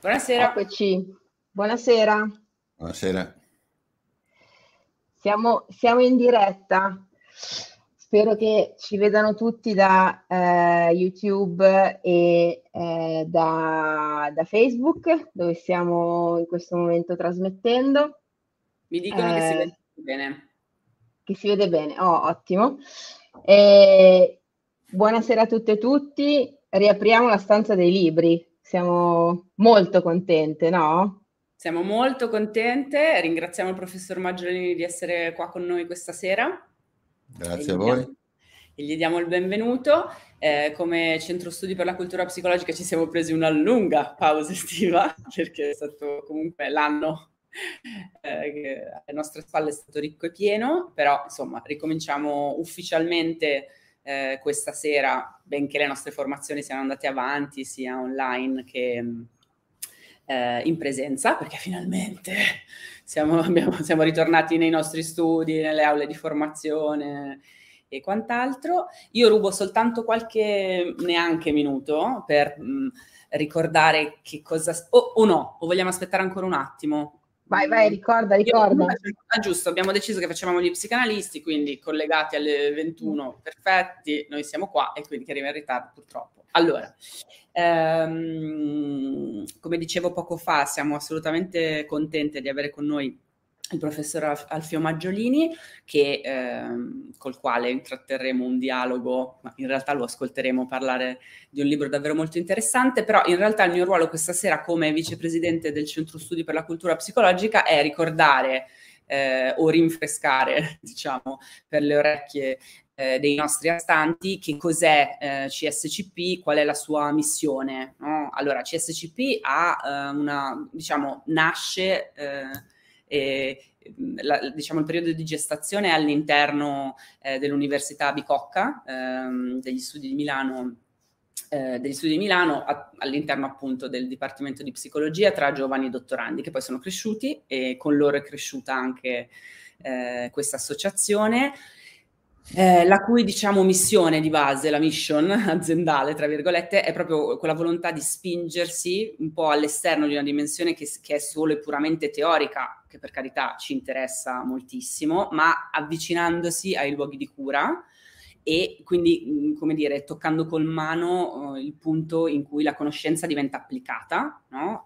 Buonasera. Eccoci, buonasera. Buonasera. Siamo in diretta. Spero che ci vedano tutti da YouTube e da Facebook, dove stiamo in questo momento trasmettendo. Mi dicono che si vede bene. Che si vede bene, ottimo. Buonasera a tutte e tutti. Riapriamo la stanza dei libri. Siamo molto contente, no? Siamo molto contente, ringraziamo il professor Maggiolini di essere qua con noi questa sera. Grazie a voi. E gli diamo il benvenuto. Come Centro Studi per la Cultura Psicologica ci siamo presi una lunga pausa estiva, perché è stato comunque l'anno che alle nostre spalle è stato ricco e pieno, però insomma ricominciamo ufficialmente questa sera, benché le nostre formazioni siano andate avanti sia online che in presenza, perché finalmente siamo ritornati nei nostri studi, nelle aule di formazione e quant'altro. Io rubo soltanto qualche neanche minuto per ricordare che cosa... O no, o vogliamo aspettare ancora un attimo? Vai, ricorda. Giusto, abbiamo deciso che facevamo gli psicanalisti, quindi collegati alle 21, perfetti, noi siamo qua e quindi che arriva in ritardo purtroppo. Allora, come dicevo poco fa, siamo assolutamente contenti di avere con noi il professor Alfio Maggiolini, col quale intratterremo un dialogo, ma in realtà lo ascolteremo parlare di un libro davvero molto interessante, però in realtà il mio ruolo questa sera come vicepresidente del Centro Studi per la Cultura Psicologica è ricordare o rinfrescare, diciamo, per le orecchie dei nostri astanti che cos'è CSCP, qual è la sua missione, no? Allora, CSCP ha nasce... diciamo il periodo di gestazione è all'interno dell'Università Bicocca degli studi di Milano, all'interno appunto del Dipartimento di Psicologia tra giovani e dottorandi che poi sono cresciuti e con loro è cresciuta anche questa associazione. La cui diciamo missione di base, la mission aziendale tra virgolette, è proprio quella volontà di spingersi un po' all'esterno di una dimensione che è solo e puramente teorica, che per carità ci interessa moltissimo, ma avvicinandosi ai luoghi di cura e quindi, come dire, toccando col mano il punto in cui la conoscenza diventa applicata, no?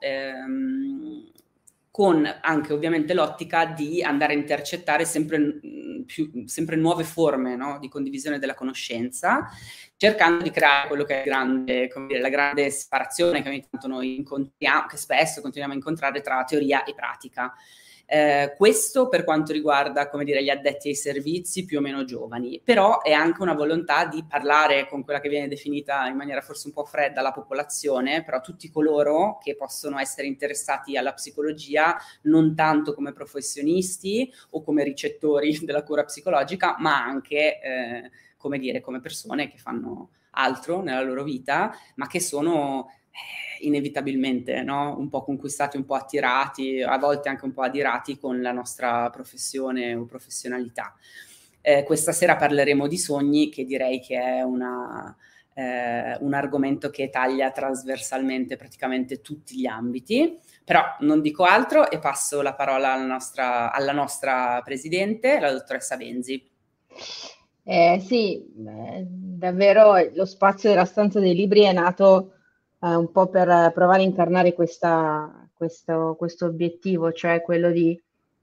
Con anche ovviamente l'ottica di andare a intercettare sempre nuove forme, no, di condivisione della conoscenza, cercando di creare quello che è grande, come dire, la grande separazione che ogni tanto noi incontriamo, che spesso continuiamo a incontrare tra teoria e pratica. Questo per quanto riguarda, come dire, gli addetti ai servizi più o meno giovani, però è anche una volontà di parlare con quella che viene definita in maniera forse un po' fredda la popolazione, però tutti coloro che possono essere interessati alla psicologia non tanto come professionisti o come ricettori della cura psicologica, ma anche come dire, come persone che fanno altro nella loro vita, ma che sono inevitabilmente, no? Un po' conquistati, un po' attirati, a volte anche un po' adirati con la nostra professione o professionalità. Questa sera parleremo di sogni, che direi che è un argomento che taglia trasversalmente praticamente tutti gli ambiti, però non dico altro e passo la parola alla nostra presidente, la dottoressa Benzi. Sì, davvero lo spazio della stanza dei libri è nato un po' per provare a incarnare questo obiettivo, cioè quello di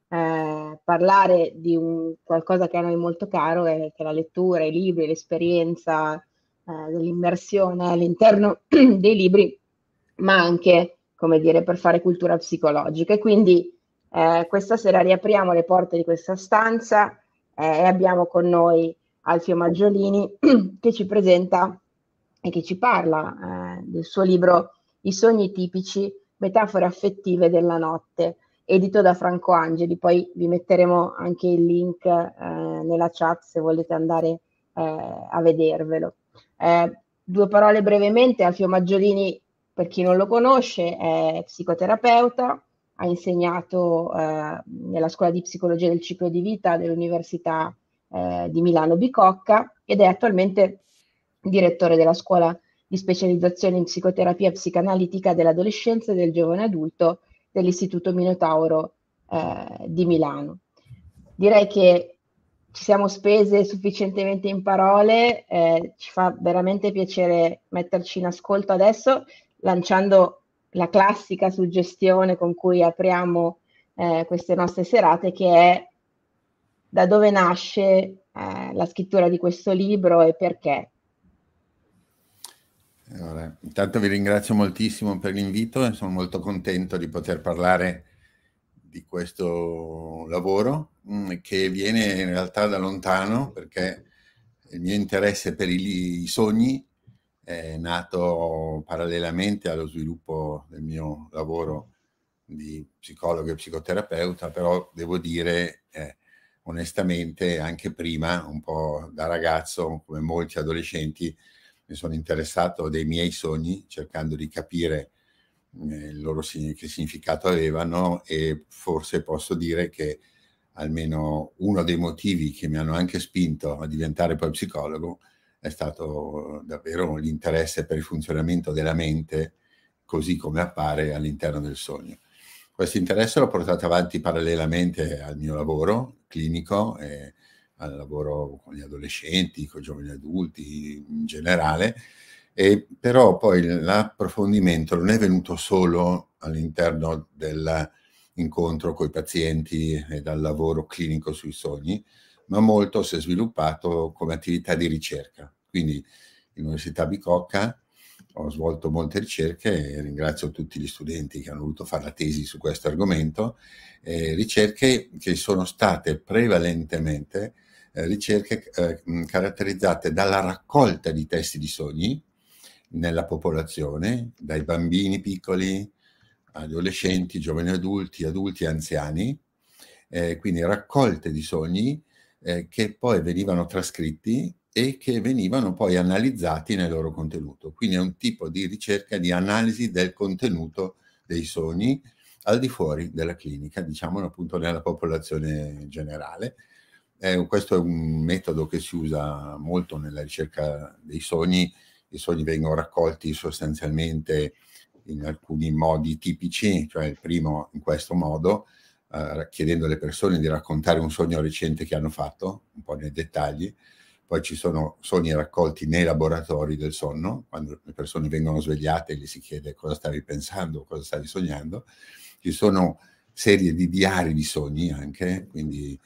parlare di qualcosa che a noi è molto caro, che è la lettura, i libri, l'esperienza dell'immersione all'interno dei libri, ma anche, come dire, per fare cultura psicologica. E quindi questa sera riapriamo le porte di questa stanza e abbiamo con noi Alfio Maggiolini che ci presenta e che ci parla del suo libro I sogni tipici, metafore affettive della notte, edito da Franco Angeli. Poi vi metteremo anche il link nella chat se volete andare a vedervelo. Due parole brevemente. Alfio Maggiolini, per chi non lo conosce, è psicoterapeuta, ha insegnato nella scuola di psicologia del ciclo di vita dell'Università di Milano Bicocca ed è attualmente direttore della scuola di di specializzazione in psicoterapia psicanalitica dell'adolescenza e del giovane adulto dell'Istituto Minotauro di Milano. Direi che ci siamo spese sufficientemente in parole, ci fa veramente piacere metterci in ascolto adesso, lanciando la classica suggestione con cui apriamo queste nostre serate, che è: da dove nasce la scrittura di questo libro e perché? Allora, intanto vi ringrazio moltissimo per l'invito e sono molto contento di poter parlare di questo lavoro che viene in realtà da lontano, perché il mio interesse per i sogni è nato parallelamente allo sviluppo del mio lavoro di psicologo e psicoterapeuta, però devo dire onestamente anche prima, un po' da ragazzo, come molti adolescenti, mi sono interessato dei miei sogni, cercando di capire il loro che significato avevano, e forse posso dire che almeno uno dei motivi che mi hanno anche spinto a diventare poi psicologo è stato davvero l'interesse per il funzionamento della mente così come appare all'interno del sogno. Questo interesse l'ho portato avanti parallelamente al mio lavoro clinico e al lavoro con gli adolescenti, con i giovani adulti in generale, e però poi l'approfondimento non è venuto solo all'interno dell'incontro con i pazienti e dal lavoro clinico sui sogni, ma molto si è sviluppato come attività di ricerca. Quindi all'Università Bicocca ho svolto molte ricerche e ringrazio tutti gli studenti che hanno voluto fare la tesi su questo argomento, ricerche che sono state prevalentemente ricerche caratterizzate dalla raccolta di testi di sogni nella popolazione, dai bambini piccoli, adolescenti, giovani adulti, adulti e anziani, quindi raccolte di sogni che poi venivano trascritti e che venivano poi analizzati nel loro contenuto. Quindi è un tipo di ricerca di analisi del contenuto dei sogni al di fuori della clinica, diciamo appunto nella popolazione generale. Questo è un metodo che si usa molto nella ricerca dei sogni. I sogni vengono raccolti sostanzialmente in alcuni modi tipici, cioè il primo in questo modo, chiedendo alle persone di raccontare un sogno recente che hanno fatto, un po' nei dettagli. Poi ci sono sogni raccolti nei laboratori del sonno, quando le persone vengono svegliate e gli si chiede cosa stavi pensando, cosa stavi sognando. Ci sono serie di diari di sogni anche, quindi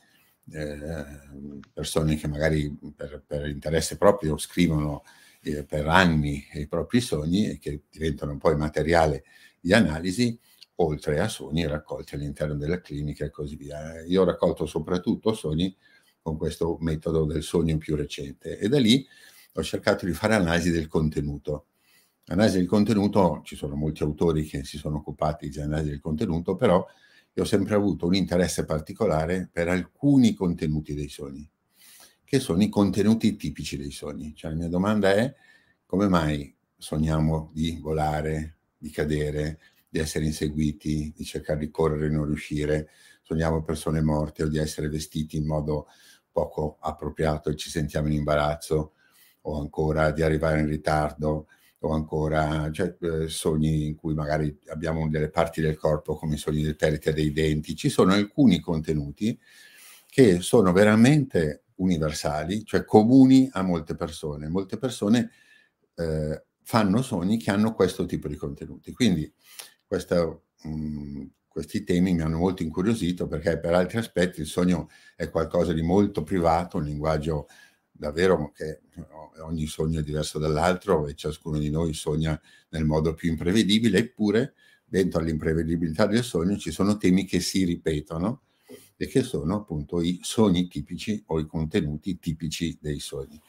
persone che magari per interesse proprio scrivono per anni i propri sogni e che diventano poi materiale di analisi, oltre a sogni raccolti all'interno della clinica e così via. Io ho raccolto soprattutto sogni con questo metodo del sogno più recente, e da lì ho cercato di fare analisi del contenuto. Analisi del contenuto, ci sono molti autori che si sono occupati di analisi del contenuto, però io ho sempre avuto un interesse particolare per alcuni contenuti dei sogni, che sono i contenuti tipici dei sogni. Cioè la mia domanda è: come mai sogniamo di volare, di cadere, di essere inseguiti, di cercare di correre e non riuscire, sogniamo persone morte o di essere vestiti in modo poco appropriato e ci sentiamo in imbarazzo, o ancora di arrivare in ritardo, o ancora sogni in cui magari abbiamo delle parti del corpo come i sogni del perdita dei denti. Ci sono alcuni contenuti che sono veramente universali, cioè comuni a molte persone. Molte persone fanno sogni che hanno questo tipo di contenuti. Quindi questi temi mi hanno molto incuriosito, perché per altri aspetti il sogno è qualcosa di molto privato, un linguaggio davvero che ogni sogno è diverso dall'altro e ciascuno di noi sogna nel modo più imprevedibile, eppure dentro all'imprevedibilità del sogno ci sono temi che si ripetono e che sono appunto i sogni tipici o i contenuti tipici dei sogni.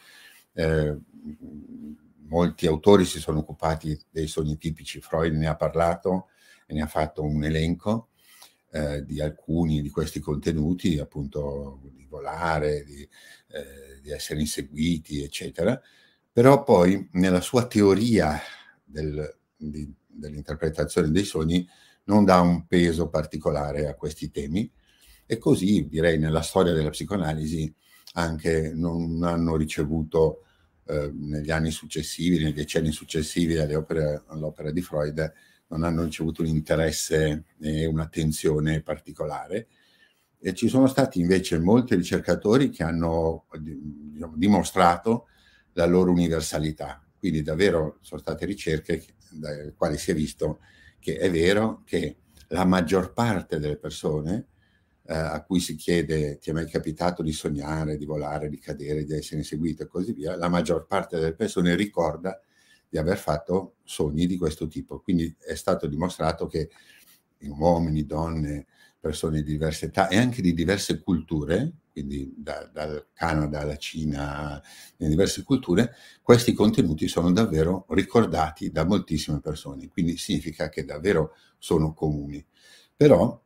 Molti autori si sono occupati dei sogni tipici, Freud ne ha parlato e ne ha fatto un elenco di alcuni di questi contenuti, appunto di volare, di essere inseguiti, eccetera. Però poi nella sua teoria dell'interpretazione dei sogni non dà un peso particolare a questi temi, e così direi nella storia della psicoanalisi anche non hanno ricevuto negli anni successivi, nei decenni successivi all'opera di Freud, non hanno ricevuto un interesse e un'attenzione particolare. E ci sono stati invece molti ricercatori che hanno dimostrato la loro universalità. Quindi davvero sono state ricerche dalle quali si è visto che è vero che la maggior parte delle persone a cui si chiede ti è mai capitato di sognare, di volare, di cadere, di essere inseguito e così via, la maggior parte delle persone ricorda di aver fatto sogni di questo tipo. Quindi è stato dimostrato che in uomini, donne, persone di diverse età e anche di diverse culture, quindi dal Canada alla Cina, in diverse culture, questi contenuti sono davvero ricordati da moltissime persone, quindi significa che davvero sono comuni. Però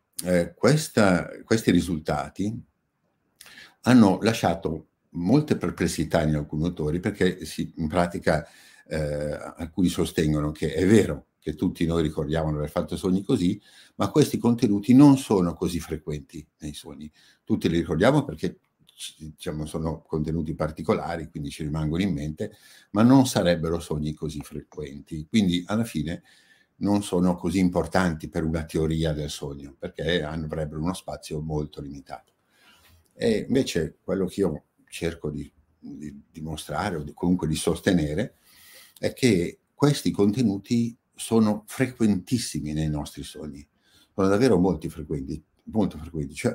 questi risultati hanno lasciato molte perplessità in alcuni autori, perché in pratica alcuni sostengono che è vero che tutti noi ricordiamo di aver fatto sogni così, ma questi contenuti non sono così frequenti nei sogni. Tutti li ricordiamo perché diciamo, sono contenuti particolari, quindi ci rimangono in mente, ma non sarebbero sogni così frequenti. Quindi alla fine non sono così importanti per una teoria del sogno, perché avrebbero uno spazio molto limitato. E invece quello che io cerco di dimostrare o comunque di sostenere è che questi contenuti sono frequentissimi nei nostri sogni, sono davvero molto frequenti, cioè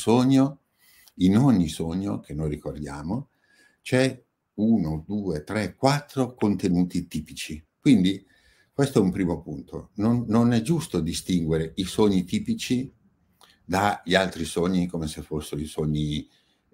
in ogni sogno che noi ricordiamo c'è 1, 2, 3, 4 contenuti tipici. Quindi questo è un primo punto. Non è giusto distinguere i sogni tipici dagli altri sogni come se fossero i sogni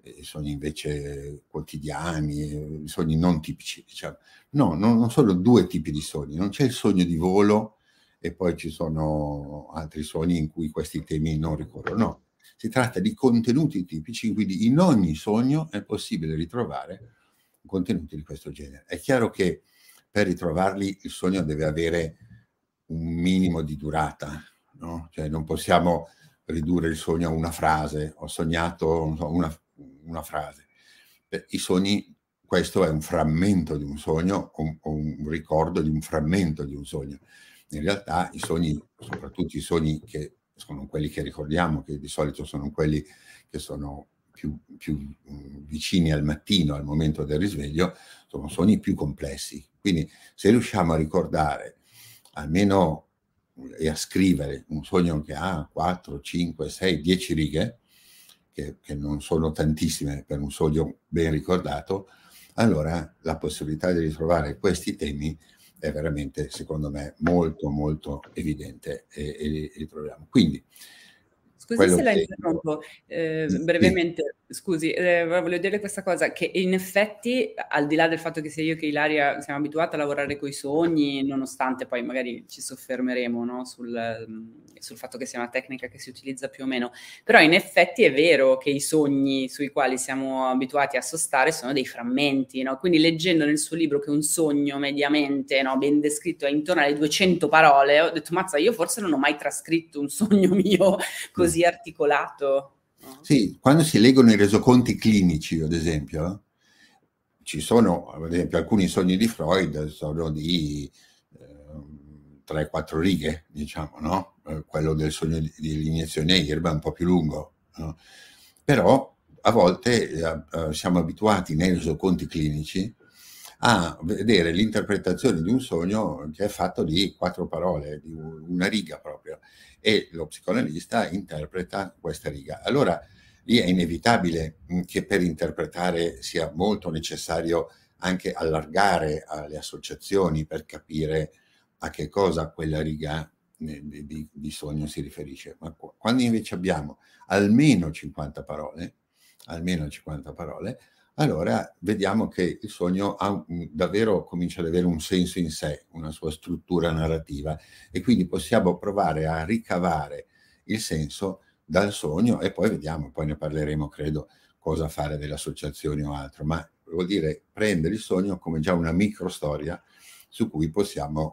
invece quotidiani, i sogni non tipici, diciamo. No, non sono due tipi di sogni, non c'è il sogno di volo e poi ci sono altri sogni in cui questi temi non ricorrono. No, si tratta di contenuti tipici, quindi in ogni sogno è possibile ritrovare contenuti di questo genere. È chiaro che per ritrovarli il sogno deve avere un minimo di durata, no? Cioè non possiamo ridurre il sogno a una frase, ho sognato una frase. I sogni, questo è un frammento di un sogno o un ricordo di un frammento di un sogno. In realtà i sogni, soprattutto i sogni che sono quelli che ricordiamo, che di solito sono quelli che sono più vicini al mattino, al momento del risveglio, sono sogni più complessi. Quindi se riusciamo a ricordare almeno e a scrivere un sogno che ha 4, 5, 6, 10 righe, che non sono tantissime per un sogno ben ricordato, allora la possibilità di ritrovare questi temi è veramente, secondo me, molto, molto evidente e li ritroviamo. Quindi, scusi se la interrompo brevemente, scusi, volevo dire questa cosa, che in effetti, al di là del fatto che sia io che Ilaria siamo abituati a lavorare coi sogni, nonostante poi magari ci soffermeremo, no, sul fatto che sia una tecnica che si utilizza più o meno, però in effetti è vero che i sogni sui quali siamo abituati a sostare sono dei frammenti, no? Quindi leggendo nel suo libro che un sogno mediamente, no, ben descritto è intorno alle 200 parole, ho detto, mazza, io forse non ho mai trascritto un sogno mio così articolato. Sì, quando si leggono i resoconti clinici, ad esempio, ci sono, ad esempio, alcuni sogni di Freud sono di 3-4 righe, diciamo, no? Quello del sogno dell'iniezione a Irba è un po' più lungo, no? Però a volte siamo abituati nei resoconti clinici a vedere l'interpretazione di un sogno che è fatto di 4 parole, di una riga proprio, e lo psicoanalista interpreta questa riga. Allora lì è inevitabile che per interpretare sia molto necessario anche allargare alle associazioni per capire a che cosa quella riga di sogno si riferisce. Ma quando invece abbiamo almeno 50 parole, allora vediamo che il sogno davvero comincia ad avere un senso in sé, una sua struttura narrativa, e quindi possiamo provare a ricavare il senso dal sogno e poi vediamo, poi ne parleremo, credo, cosa fare delle associazioni o altro, ma vuol dire prendere il sogno come già una microstoria su cui possiamo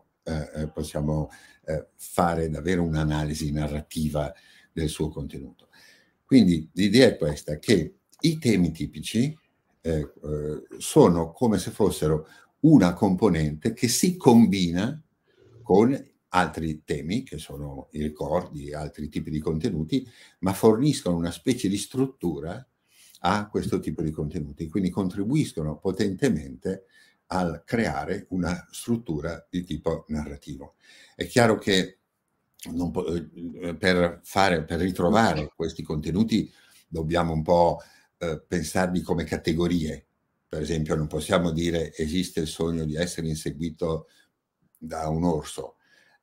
fare davvero un'analisi narrativa del suo contenuto. Quindi l'idea è questa, che i temi tipici sono come se fossero una componente che si combina con altri temi, che sono i ricordi, altri tipi di contenuti, ma forniscono una specie di struttura a questo tipo di contenuti, quindi contribuiscono potentemente a creare una struttura di tipo narrativo. È chiaro che per ritrovare questi contenuti dobbiamo un po' pensarli come categorie. Per esempio, non possiamo dire esiste il sogno di essere inseguito da un orso,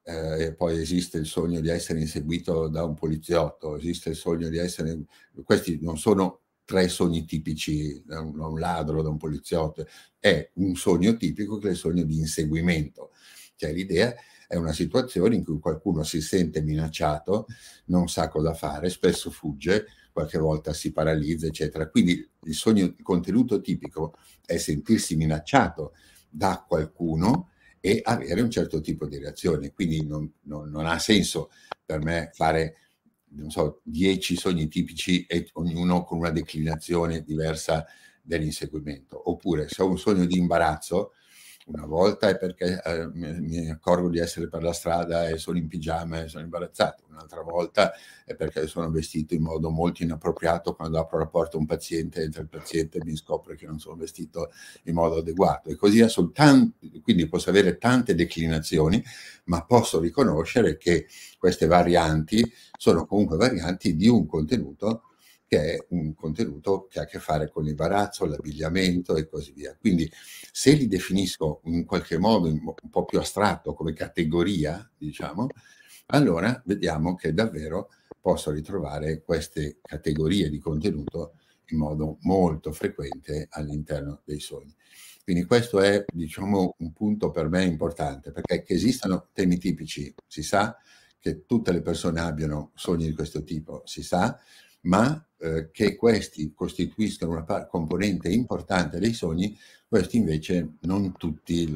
e poi esiste il sogno di essere inseguito da un poliziotto, esiste il sogno di essere... Questi non sono 3 sogni tipici, da un ladro, da un poliziotto, è un sogno tipico che è il sogno di inseguimento. Cioè l'idea è una situazione in cui qualcuno si sente minacciato, non sa cosa fare, spesso fugge, qualche volta si paralizza, eccetera. Quindi il contenuto tipico è sentirsi minacciato da qualcuno e avere un certo tipo di reazione. Quindi non ha senso per me fare, non so, 10 sogni tipici e ognuno con una declinazione diversa dell'inseguimento. Oppure se ho un sogno di imbarazzo, una volta è perché mi accorgo di essere per la strada e sono in pigiama e sono imbarazzato, un'altra volta è perché sono vestito in modo molto inappropriato quando apro la porta a un paziente, entra il paziente e mi scopre che non sono vestito in modo adeguato, e così quindi posso avere tante declinazioni, ma posso riconoscere che queste varianti sono comunque varianti di un contenuto che è un contenuto che ha a che fare con l'imbarazzo, l'abbigliamento e così via. Quindi se li definisco in qualche modo un po' più astratto come categoria, diciamo, allora vediamo che davvero posso ritrovare queste categorie di contenuto in modo molto frequente all'interno dei sogni. Quindi questo è, diciamo, un punto per me importante, perché che esistano temi tipici si sa, che tutte le persone abbiano sogni di questo tipo si sa, ma che questi costituiscono una componente importante dei sogni, questi invece non tutti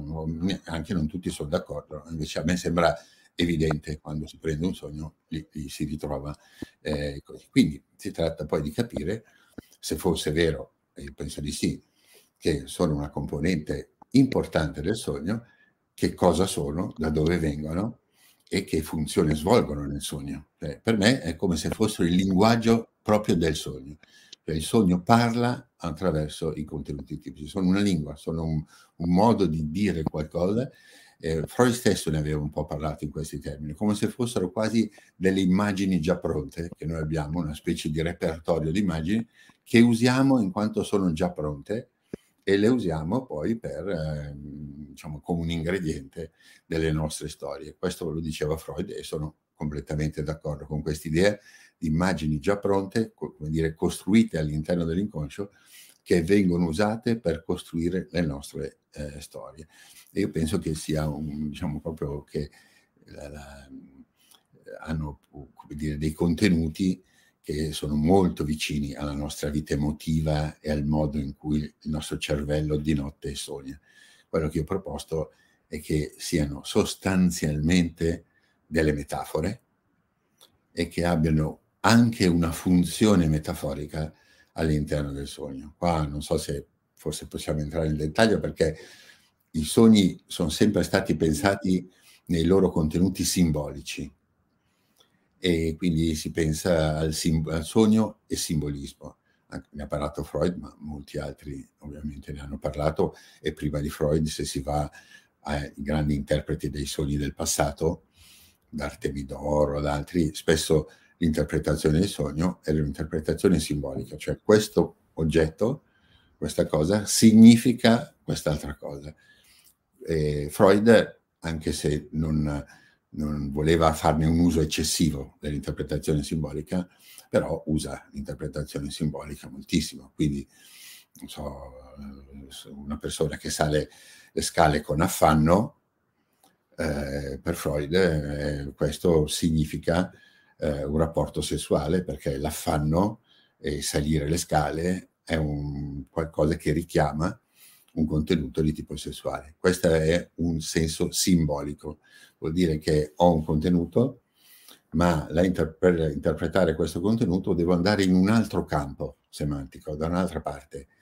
anche non tutti sono d'accordo. Invece a me sembra evidente, quando si prende un sogno li si ritrova così. Quindi si tratta poi di capire se fosse vero, e io penso di sì, che sono una componente importante del sogno, che cosa sono, da dove vengono e che funzione svolgono nel sogno. Per me è come se fossero il linguaggio proprio del sogno. Cioè il sogno parla attraverso i contenuti tipici, sono una lingua, sono un modo di dire qualcosa. Freud stesso ne aveva un po' parlato in questi termini, come se fossero quasi delle immagini già pronte, che noi abbiamo, una specie di repertorio di immagini che usiamo in quanto sono già pronte, e le usiamo poi per, diciamo, come un ingrediente delle nostre storie. Questo lo diceva Freud e sono completamente d'accordo con quest'idea di immagini già pronte, come dire, costruite all'interno dell'inconscio, che vengono usate per costruire le nostre storie. E io penso che sia diciamo proprio che hanno, come dire, dei contenuti che sono molto vicini alla nostra vita emotiva e al modo in cui il nostro cervello di notte sogna. Quello che io ho proposto è che siano sostanzialmente delle metafore e che abbiano anche una funzione metaforica all'interno del sogno. Qua non so se forse possiamo entrare nel dettaglio, perché i sogni sono sempre stati pensati nei loro contenuti simbolici, e quindi si pensa al sogno e simbolismo. Ne ha parlato Freud, ma molti altri ovviamente ne hanno parlato, e prima di Freud, se si va ai grandi interpreti dei sogni del passato, da Artemidoro, ad altri, spesso l'interpretazione del sogno è un'interpretazione simbolica, cioè questo oggetto, questa cosa, significa quest'altra cosa. Freud, anche se non voleva farne un uso eccessivo dell'interpretazione simbolica, però usa l'interpretazione simbolica moltissimo. Quindi, non so, una persona che sale le scale con affanno, per Freud questo significa un rapporto sessuale, perché l'affanno e salire le scale è qualcosa che richiama un contenuto di tipo sessuale. Questo è un senso simbolico, vuol dire che ho un contenuto, ma per interpretare questo contenuto devo andare in un altro campo semantico, da un'altra parte,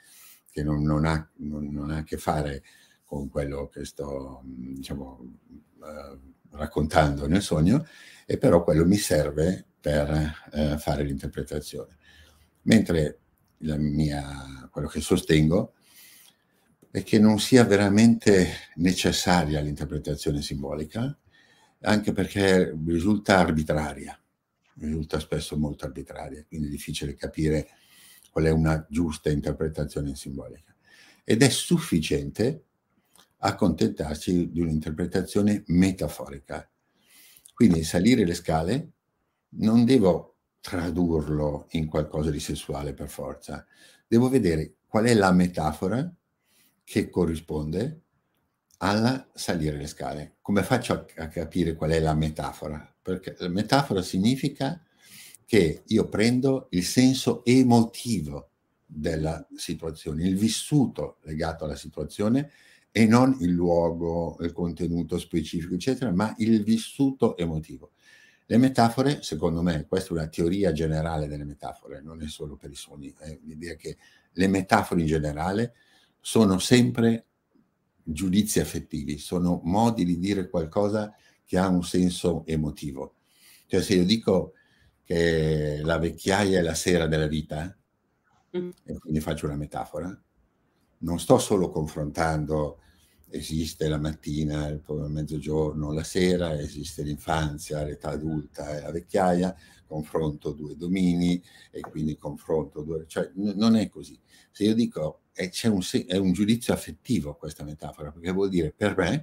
che non ha a che fare con quello che sto, diciamo, raccontando nel sogno, e però quello mi serve per fare l'interpretazione. Mentre quello che sostengo è che non sia veramente necessaria l'interpretazione simbolica, anche perché risulta arbitraria, risulta spesso molto arbitraria, quindi è difficile capire qual è una giusta interpretazione simbolica. Ed è sufficiente accontentarsi di un'interpretazione metaforica. Quindi salire le scale non devo tradurlo in qualcosa di sessuale per forza, devo vedere qual è la metafora che corrisponde alla salire le scale. Come faccio a capire qual è la metafora? Perché la metafora significa che io prendo il senso emotivo della situazione, il vissuto legato alla situazione, e non il luogo, il contenuto specifico, eccetera, ma il vissuto emotivo. Le metafore, secondo me, questa è una teoria generale delle metafore, non è solo per i sogni, è l'idea che le metafore in generale sono sempre giudizi affettivi, sono modi di dire qualcosa che ha un senso emotivo. Cioè, se io dico che la vecchiaia è la sera della vita, e quindi faccio una metafora, non sto solo confrontando, esiste la mattina, il mezzogiorno, la sera, esiste l'infanzia, l'età adulta e la vecchiaia, confronto due domini e quindi confronto due, cioè non è così. Se io dico è un giudizio affettivo questa metafora, perché vuol dire per me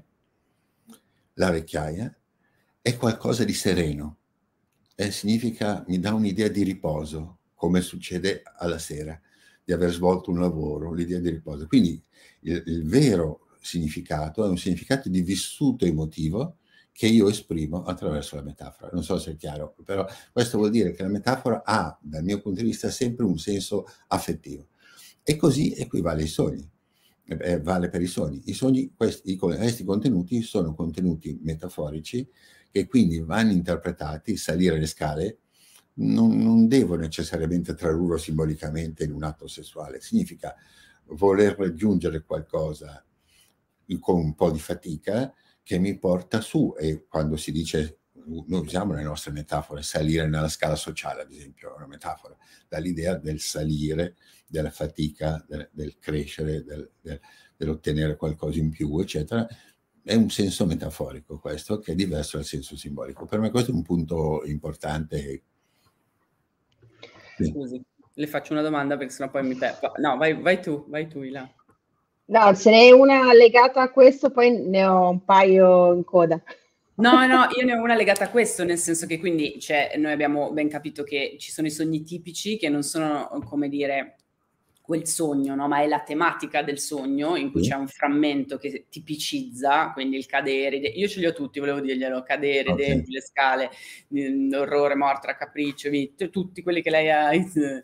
la vecchiaia è qualcosa di sereno, significa, mi dà un'idea di riposo, come succede alla sera, di aver svolto un lavoro, l'idea di riposo. Quindi il vero significato è un significato di vissuto emotivo che io esprimo attraverso la metafora. Non so se è chiaro, però questo vuol dire che la metafora ha, dal mio punto di vista, sempre un senso affettivo. E così equivale ai sogni, vale per i sogni. I sogni, questi contenuti sono contenuti metaforici che quindi vanno interpretati. Salire le scale non devo necessariamente tradurlo simbolicamente in un atto sessuale, significa voler raggiungere qualcosa con un po' di fatica che mi porta su, e quando si dice, noi usiamo le nostre metafore, salire nella scala sociale ad esempio, è una metafora, dall'idea del salire, della fatica, del crescere, dell'ottenere qualcosa in più, eccetera. È un senso metaforico questo, che è diverso dal senso simbolico. Per me questo è un punto importante. Sì. Scusi, le faccio una domanda perché sennò poi mi perdo. No, vai tu, Ila. No, se ne è una legata a questo, poi ne ho un paio in coda. No, io ne ho una legata a questo, nel senso che quindi noi abbiamo ben capito che ci sono i sogni tipici che non sono, come dire, quel sogno, no? Ma è la tematica del sogno in cui c'è un frammento che tipicizza, quindi il cadere, io ce li ho tutti, volevo dirglielo, cadere, dentro le scale, orrore, morte, raccapriccio, tutti quelli che lei ha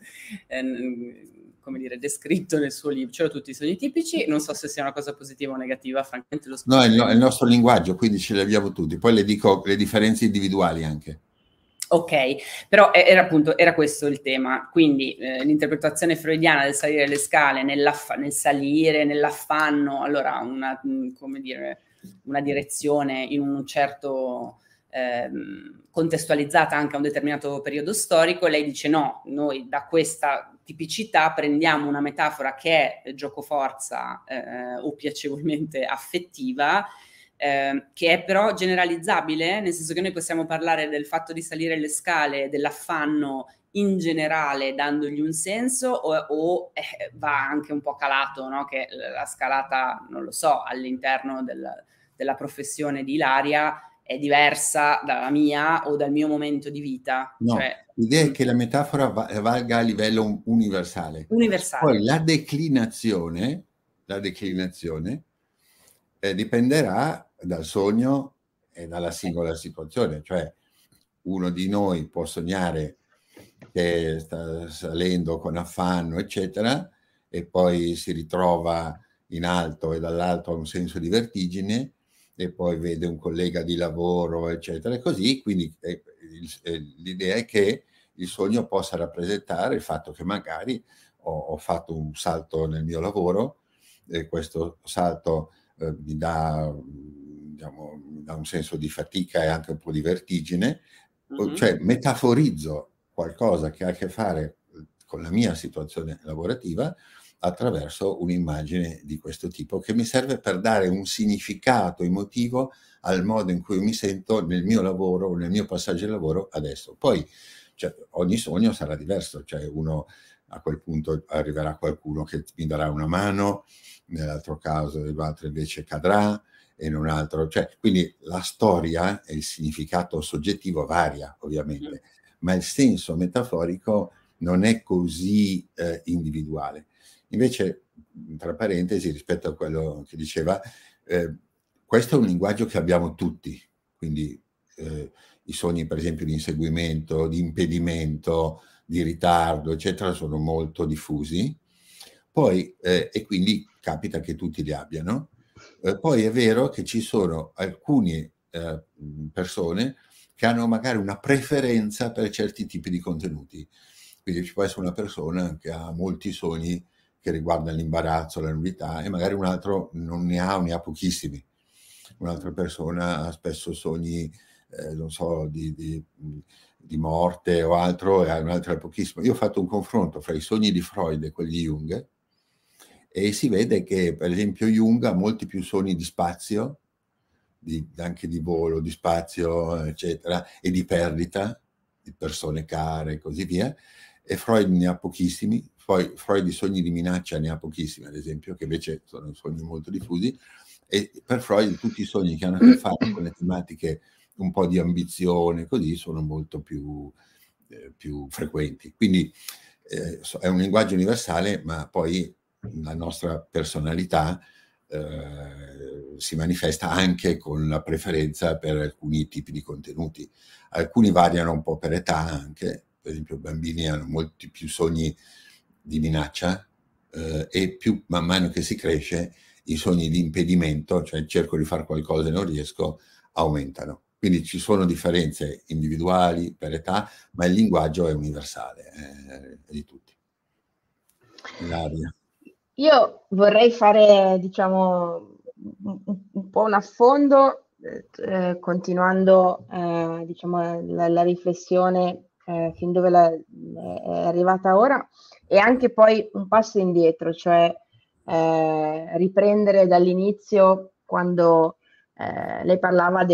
come dire, descritto nel suo libro, ce l'ho tutti i sogni tipici, non so se sia una cosa positiva o negativa, francamente lo No, è il nostro linguaggio, quindi ce li abbiamo tutti, poi le dico le differenze individuali anche. Ok, però era questo il tema, quindi l'interpretazione freudiana del salire le scale, nel salire, nell'affanno, allora come dire, una direzione in un certo contestualizzata anche a un determinato periodo storico. Lei dice no, noi da questa tipicità prendiamo una metafora che è giocoforza o piacevolmente affettiva, che è però generalizzabile, nel senso che noi possiamo parlare del fatto di salire le scale, dell'affanno in generale, dandogli un senso, o va anche un po' calato, no? Che la scalata, non lo so, all'interno della professione di Ilaria è diversa dalla mia o dal mio momento di vita. No, cioè, l'idea è che la metafora valga a livello universale. Universale. Poi la declinazione dipenderà dal sogno e dalla singola situazione. Cioè, uno di noi può sognare che sta salendo con affanno, eccetera, e poi si ritrova in alto e dall'alto ha un senso di vertigine, e poi vede un collega di lavoro, eccetera, e così. Quindi l'idea è che il sogno possa rappresentare il fatto che magari ho fatto un salto nel mio lavoro, e questo salto mi dà un senso di fatica e anche un po' di vertigine, cioè metaforizzo qualcosa che ha a che fare con la mia situazione lavorativa attraverso un'immagine di questo tipo, che mi serve per dare un significato emotivo al modo in cui mi sento nel mio lavoro, nel mio passaggio di lavoro adesso. Poi ogni sogno sarà diverso, cioè a quel punto arriverà qualcuno che mi darà una mano, nell'altro caso l'altro invece cadrà, e in un altro, quindi la storia e il significato soggettivo varia ovviamente, ma il senso metaforico non è così individuale. Invece, tra parentesi, rispetto a quello che diceva, questo è un linguaggio che abbiamo tutti, quindi i sogni per esempio di inseguimento, di impedimento, di ritardo, eccetera, sono molto diffusi. Poi, e quindi capita che tutti li abbiano. Poi è vero che ci sono alcune persone che hanno magari una preferenza per certi tipi di contenuti. Quindi ci può essere una persona che ha molti sogni che riguardano l'imbarazzo, la nudità, e magari un altro non ne ha o ne ha pochissimi. Un'altra persona ha spesso sogni, non so, di morte o altro, e un'altra pochissimo. Io ho fatto un confronto fra i sogni di Freud e quelli di Jung, e si vede che per esempio Jung ha molti più sogni di spazio, anche di volo, di spazio, eccetera, e di perdita di persone care e così via, e Freud ne ha pochissimi. Poi Freud i sogni di minaccia ne ha pochissimi, ad esempio, che invece sono sogni molto diffusi, e per Freud tutti i sogni che hanno a che fare con le tematiche un po' di ambizione, così, sono molto più frequenti. Quindi è un linguaggio universale, ma poi la nostra personalità si manifesta anche con la preferenza per alcuni tipi di contenuti. Alcuni variano un po' per età anche, per esempio i bambini hanno molti più sogni di minaccia, e più man mano che si cresce i sogni di impedimento, cioè cerco di fare qualcosa e non riesco, aumentano. Quindi ci sono differenze individuali per età, ma il linguaggio è universale, è di tutti. Ilaria. Io vorrei fare, diciamo, un po' un affondo, continuando, diciamo, la riflessione fin dove è arrivata ora, e anche poi un passo indietro, cioè riprendere dall'inizio, quando lei parlava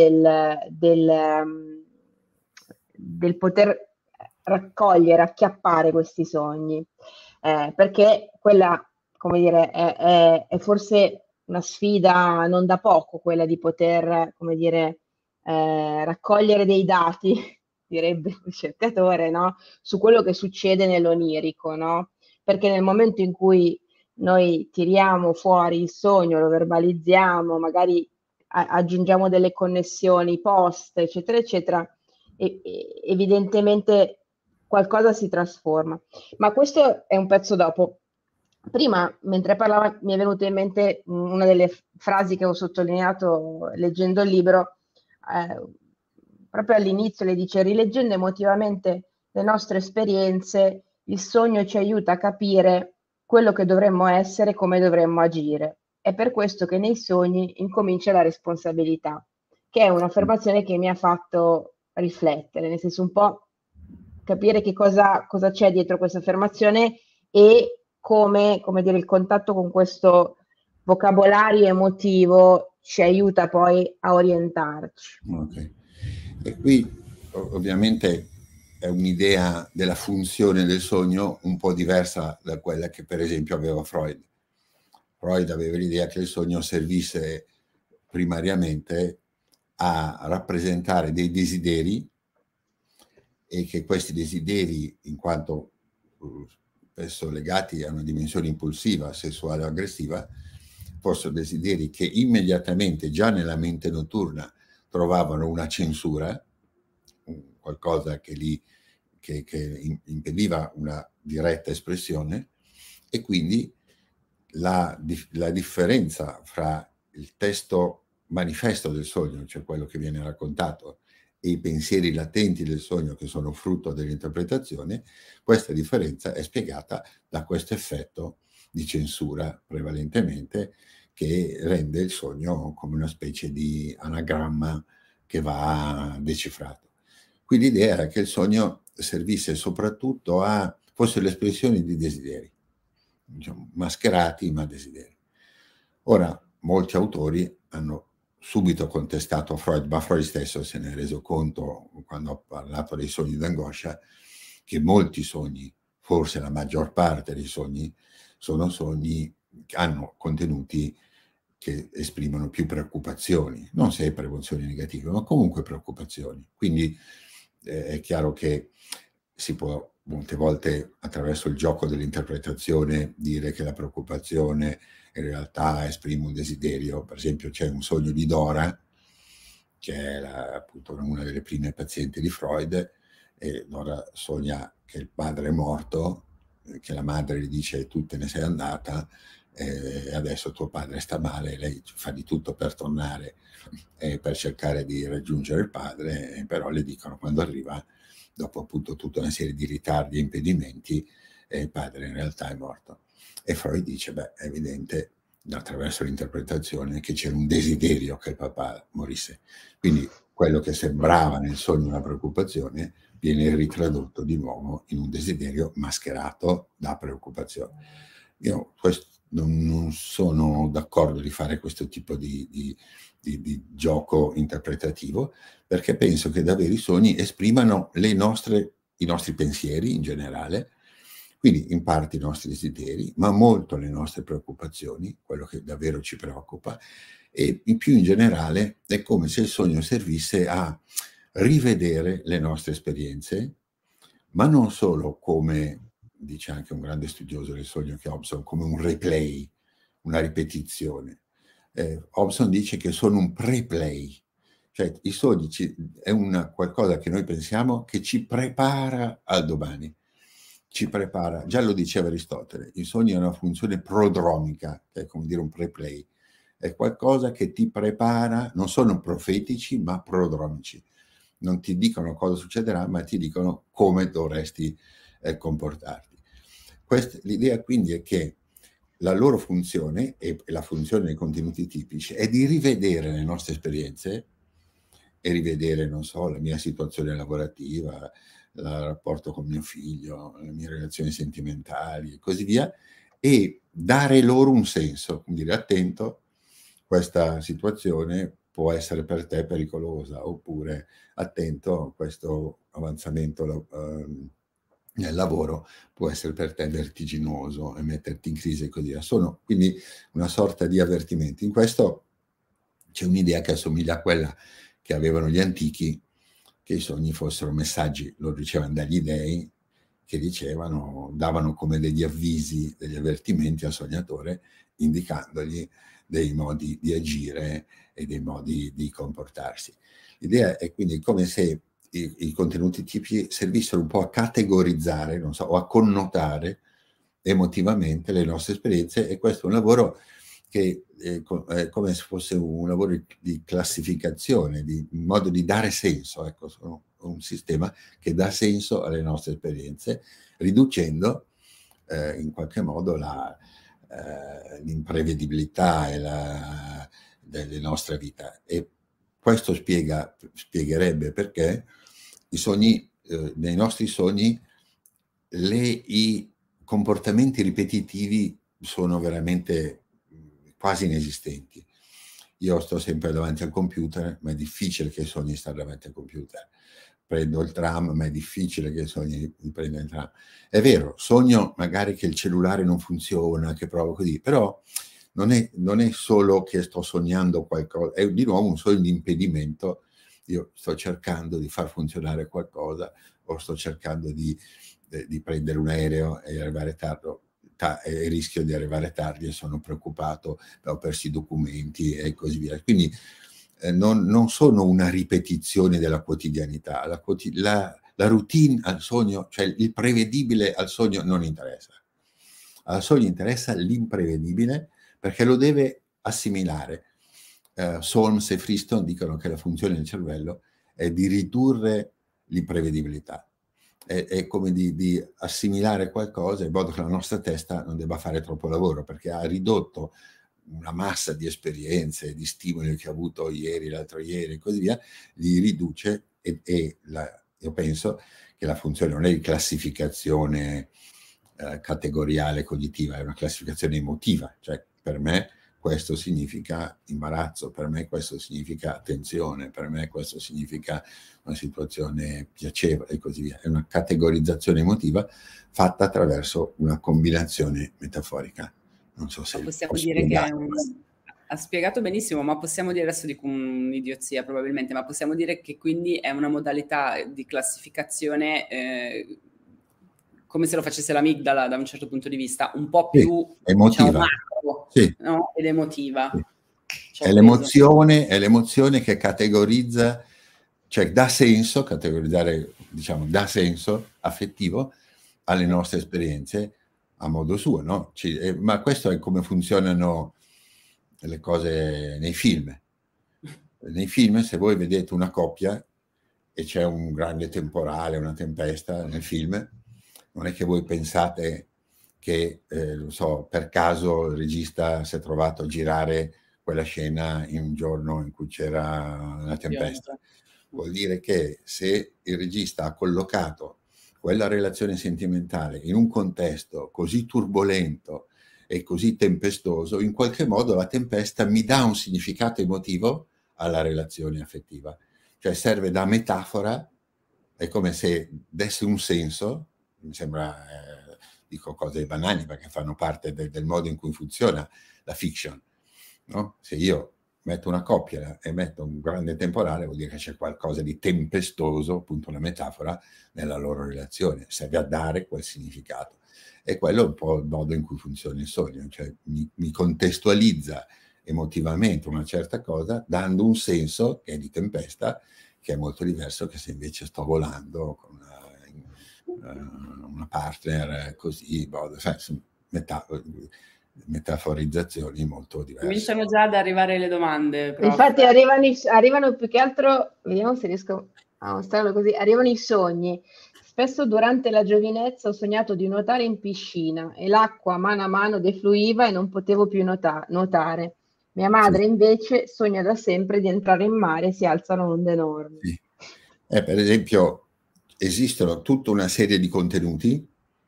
del poter raccogliere, acchiappare questi sogni, perché quella, come dire, è forse una sfida non da poco, quella di poter, come dire, raccogliere dei dati, direbbe il ricercatore, no? Su quello che succede nell'onirico, no? Perché nel momento in cui noi tiriamo fuori il sogno, lo verbalizziamo, magari aggiungiamo delle connessioni post, eccetera, eccetera, evidentemente qualcosa si trasforma. Ma questo è un pezzo dopo. Prima, mentre parlava, mi è venuta in mente una delle frasi che ho sottolineato leggendo il libro. Proprio all'inizio le dice: rileggendo emotivamente le nostre esperienze, il sogno ci aiuta a capire quello che dovremmo essere e come dovremmo agire. È per questo che nei sogni incomincia la responsabilità, che è un'affermazione che mi ha fatto riflettere, nel senso un po' capire che cosa c'è dietro questa affermazione, e come dire, il contatto con questo vocabolario emotivo ci aiuta poi a orientarci. Okay. E qui ovviamente è un'idea della funzione del sogno un po' diversa da quella che per esempio aveva Freud. Freud aveva l'idea che il sogno servisse primariamente a rappresentare dei desideri, e che questi desideri, in quanto spesso legati a una dimensione impulsiva, sessuale o aggressiva, fossero desideri che immediatamente, già nella mente notturna, trovavano una censura, qualcosa che impediva una diretta espressione, e quindi la differenza fra il testo manifesto del sogno, cioè quello che viene raccontato, e i pensieri latenti del sogno che sono frutto dell'interpretazione, questa differenza è spiegata da questo effetto di censura prevalentemente, che rende il sogno come una specie di anagramma che va decifrato. Qui l'idea era che il sogno servisse soprattutto fosse l'espressione di desideri, diciamo, mascherati ma desideri. Ora, molti autori hanno subito contestato Freud, ma Freud stesso se ne è reso conto quando ha parlato dei sogni d'angoscia, che molti sogni, forse la maggior parte dei sogni, sono sogni che hanno contenuti che esprimono più preoccupazioni, non sempre emozioni negative, ma comunque preoccupazioni. Quindi è chiaro che si può molte volte attraverso il gioco dell'interpretazione dire che la preoccupazione in realtà esprime un desiderio. Per esempio c'è un sogno di Dora, che è appunto una delle prime pazienti di Freud, e Dora sogna che il padre è morto, che la madre gli dice tu te ne sei andata, e adesso tuo padre sta male, lei fa di tutto per tornare per cercare di raggiungere il padre, però le dicono quando arriva, dopo appunto tutta una serie di ritardi e impedimenti, il padre in realtà è morto. E Freud dice, beh, è evidente attraverso l'interpretazione che c'era un desiderio che il papà morisse. Quindi quello che sembrava nel sogno una preoccupazione viene ritradotto di nuovo in un desiderio mascherato da preoccupazione. Io non sono d'accordo di fare questo tipo di gioco interpretativo, perché penso che davvero i sogni esprimano i nostri pensieri in generale, quindi in parte i nostri desideri, ma molto le nostre preoccupazioni, quello che davvero ci preoccupa, e più in generale è come se il sogno servisse a rivedere le nostre esperienze, ma non solo come, dice anche un grande studioso del sogno che è Hobson, come un replay, una ripetizione. Hobson dice che sono un pre-play, cioè i sogni è qualcosa che noi pensiamo che ci prepara al domani, ci prepara, già lo diceva Aristotele, i sogni hanno una funzione prodromica, che è come dire un pre-play, è qualcosa che ti prepara, non sono profetici ma prodromici, non ti dicono cosa succederà ma ti dicono come dovresti comportarti. L'idea quindi è che la loro funzione e la funzione dei contenuti tipici è di rivedere le nostre esperienze e rivedere, non so, la mia situazione lavorativa, il rapporto con mio figlio, le mie relazioni sentimentali e così via, e dare loro un senso, quindi dire attento, questa situazione può essere per te pericolosa, oppure attento, questo avanzamento nel lavoro può essere per te vertiginoso e metterti in crisi e così via. Sono quindi una sorta di avvertimenti. In questo c'è un'idea che assomiglia a quella che avevano gli antichi, che i sogni fossero messaggi, lo ricevano dagli dei, che davano come degli avvisi, degli avvertimenti al sognatore, indicandogli dei modi di agire e dei modi di comportarsi. L'idea è quindi come se i contenuti tipici servissero un po' a categorizzare, non so, o a connotare emotivamente le nostre esperienze, e questo è un lavoro che è come se fosse un lavoro di classificazione, un modo di dare senso, ecco, sono un sistema che dà senso alle nostre esperienze, riducendo in qualche modo l'imprevedibilità delle nostre vite. E questo spiegherebbe perché nei nostri sogni i comportamenti ripetitivi sono veramente quasi inesistenti. Io sto sempre davanti al computer, ma è difficile che sogni stare davanti al computer. Prendo il tram, ma è difficile che sogni di prendere il tram. È vero, sogno magari che il cellulare non funziona, che provo così, però non è solo che sto sognando qualcosa, è di nuovo un sogno di impedimento. Io sto cercando di far funzionare qualcosa, o sto cercando di prendere un aereo e arrivare tardi, e rischio di arrivare tardi e sono preoccupato, ho perso i documenti e così via. Quindi non sono una ripetizione della quotidianità, la routine al sogno, cioè il prevedibile al sogno non interessa. Al sogno interessa l'imprevedibile, perché lo deve assimilare. Solms e Friston dicono che la funzione del cervello è di ridurre l'imprevedibilità, è come di assimilare qualcosa in modo che la nostra testa non debba fare troppo lavoro, perché ha ridotto una massa di esperienze, di stimoli che ha avuto ieri, l'altro ieri e così via, li riduce io penso che la funzione non è di classificazione categoriale cognitiva, è una classificazione emotiva, cioè per me questo significa imbarazzo, per me questo significa attenzione, per me questo significa una situazione piacevole e così via. È una categorizzazione emotiva fatta attraverso una combinazione metaforica. Non so se possiamo dire che ha spiegato benissimo, ma possiamo dire, adesso dico un'idiozia probabilmente, ma possiamo dire che quindi è una modalità di classificazione come se lo facesse l'amigdala da un certo punto di vista, un po' più emotiva, diciamo, macro, no? Ed emotiva. Sì. È l'emozione che categorizza, cioè dà senso, categorizzare, diciamo, dà senso affettivo alle nostre esperienze a modo suo, no? Ma questo è come funzionano le cose nei film. Nei film, se voi vedete una coppia e c'è un grande temporale, una tempesta nel film, non è che voi pensate che, non so, per caso il regista si è trovato a girare quella scena in un giorno in cui c'era una tempesta. Vuol dire che se il regista ha collocato quella relazione sentimentale in un contesto così turbolento e così tempestoso, in qualche modo la tempesta mi dà un significato emotivo alla relazione affettiva. Cioè serve da metafora, è come se desse un senso, mi sembra, dico cose banali perché fanno parte del modo in cui funziona la fiction, no? Se io metto una coppia e metto un grande temporale, vuol dire che c'è qualcosa di tempestoso, appunto una metafora, nella loro relazione, serve a dare quel significato. E quello è un po' il modo in cui funziona il sogno, cioè mi contestualizza emotivamente una certa cosa, dando un senso che è di tempesta, che è molto diverso che se invece sto volando con una partner così, metaforizzazioni molto diverse. Cominciano già ad arrivare le domande. Prof. Infatti arrivano più che altro, vediamo se riesco a mostrarlo così, arrivano i sogni. Spesso durante la giovinezza ho sognato di nuotare in piscina e l'acqua mano a mano defluiva e non potevo più nuotare. Mia madre invece sogna da sempre di entrare in mare e si alzano onde enormi. Sì. Per esempio, esistono tutta una serie di contenuti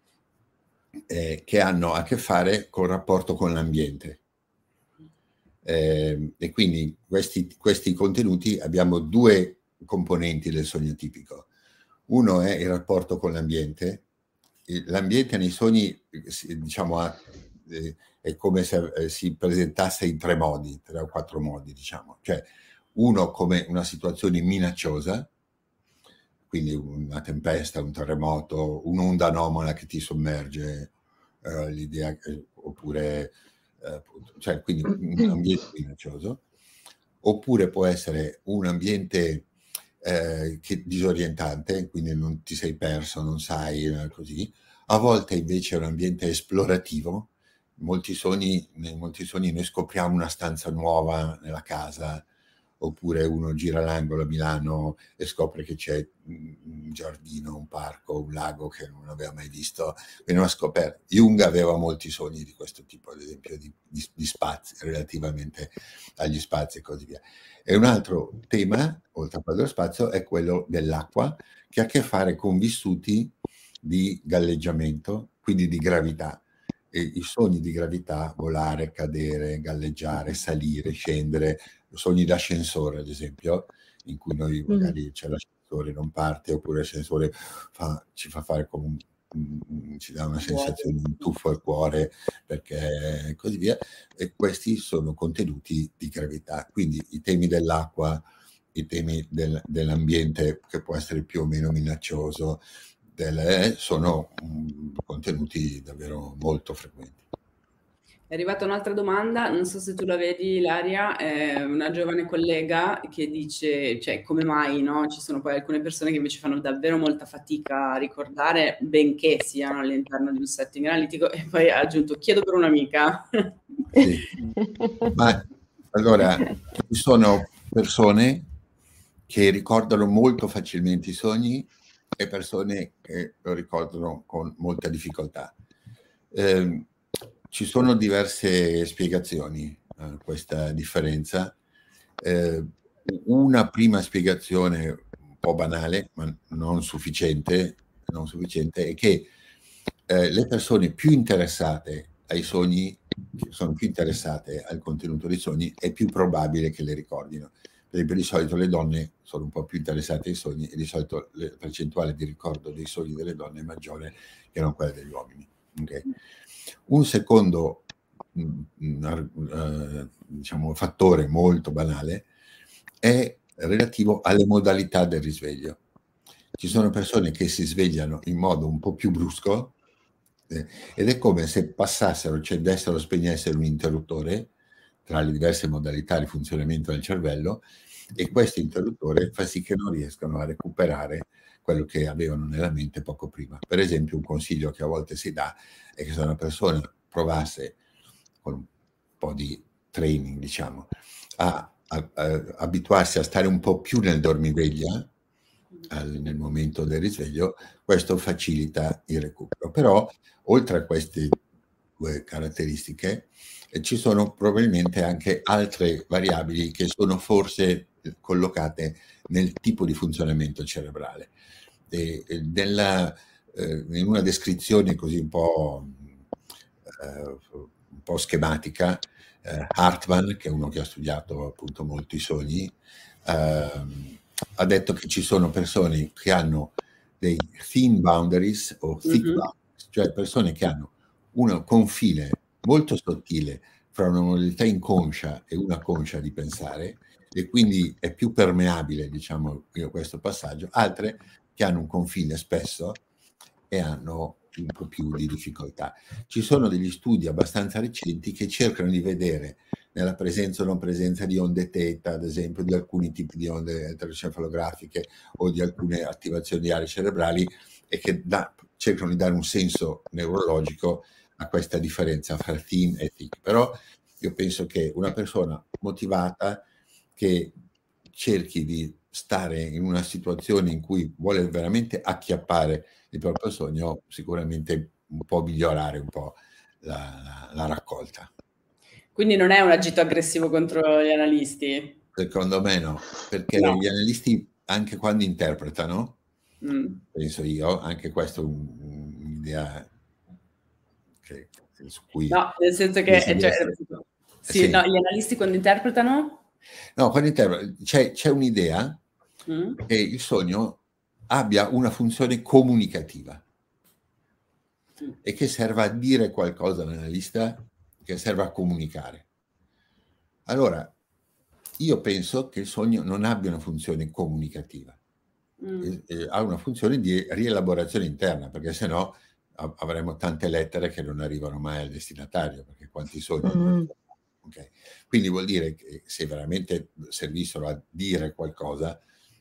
che hanno a che fare col rapporto con l'ambiente. E quindi questi contenuti abbiamo due componenti del sogno tipico. Uno è il rapporto con l'ambiente. L'ambiente nei sogni, diciamo, è come se si presentasse in 3 o 4 modi, diciamo. Cioè, uno come una situazione minacciosa, quindi una tempesta, un terremoto, un'onda anomala che ti sommerge, l'idea, oppure cioè quindi un ambiente minaccioso, oppure può essere un ambiente che disorientante, quindi non ti sei perso, non sai, così. A volte invece è un ambiente esplorativo. In molti sogni noi scopriamo una stanza nuova nella casa, oppure uno gira l'angolo a Milano e scopre che c'è un giardino, un parco, un lago che non aveva mai visto, quindi una scoperta. Jung aveva molti sogni di questo tipo, ad esempio di spazi, relativamente agli spazi e così via. E un altro tema, oltre a quello dello spazio, è quello dell'acqua, che ha a che fare con vissuti di galleggiamento, quindi di gravità. E i sogni di gravità, volare, cadere, galleggiare, salire, scendere, sogni d'ascensore, ad esempio, in cui noi magari c'è l'ascensore, non parte, oppure l'ascensore ci fa fare come ci dà una sensazione di un tuffo al cuore, perché così via. E questi sono contenuti di gravità. Quindi i temi dell'acqua, i temi dell'ambiente, che può essere più o meno minaccioso, sono contenuti davvero molto frequenti. È arrivata un'altra domanda, non so se tu la vedi, Ilaria, una giovane collega che dice, cioè, come mai, no? Ci sono poi alcune persone che invece fanno davvero molta fatica a ricordare, benché siano all'interno di un setting analitico, e poi ha aggiunto, chiedo per un'amica. Sì. Ma allora, ci sono persone che ricordano molto facilmente i sogni e persone che lo ricordano con molta difficoltà. Ci sono diverse spiegazioni a questa differenza. Una prima spiegazione un po' banale, ma non sufficiente, è che le persone più interessate ai sogni, che sono più interessate al contenuto dei sogni, è più probabile che le ricordino. Per esempio, di solito le donne sono un po' più interessate ai sogni e di solito la percentuale di ricordo dei sogni delle donne è maggiore che non quella degli uomini. Okay? Un secondo diciamo, fattore molto banale è relativo alle modalità del risveglio. Ci sono persone che si svegliano in modo un po' più brusco ed è come se passassero, accendessero o spegnessero un interruttore tra le diverse modalità di funzionamento del cervello, e questo interruttore fa sì che non riescano a recuperare quello che avevano nella mente poco prima. Per esempio, un consiglio che a volte si dà è che se una persona provasse con un po' di training, diciamo, a abituarsi a stare un po' più nel dormiveglia nel momento del risveglio, questo facilita il recupero. Però oltre a queste due caratteristiche ci sono probabilmente anche altre variabili che sono forse collocate nel tipo di funzionamento cerebrale. In una descrizione così un po' schematica, Hartman, che è uno che ha studiato appunto molto i sogni, ha detto che ci sono persone che hanno dei thin boundaries o thick boundaries, cioè persone che hanno un confine molto sottile fra una modalità inconscia e una conscia di pensare, e quindi è più permeabile, diciamo, questo passaggio. Altre che hanno un confine spesso e hanno un po' più di difficoltà. Ci sono degli studi abbastanza recenti che cercano di vedere nella presenza o non presenza di onde theta, ad esempio, di alcuni tipi di onde elettroencefalografiche o di alcune attivazioni di aree cerebrali, e che cercano di dare un senso neurologico a questa differenza fra thin e thick. Però io penso che una persona motivata che cerchi di stare in una situazione in cui vuole veramente acchiappare il proprio sogno, sicuramente può migliorare un po' la raccolta. Quindi non è un agito aggressivo contro gli analisti? Secondo me no, perché gli analisti, anche quando interpretano, penso io, anche questo è un'idea su cui... No, nel senso che... Sì, no, gli analisti quando interpretano? No, quando c'è un'idea che il sogno abbia una funzione comunicativa e che serva a dire qualcosa all'analista, che serva a comunicare. Allora, io penso che il sogno non abbia una funzione comunicativa, ha una funzione di rielaborazione interna, perché sennò avremo tante lettere che non arrivano mai al destinatario, perché quanti sogni... Okay. Quindi vuol dire che se veramente servissero a dire qualcosa,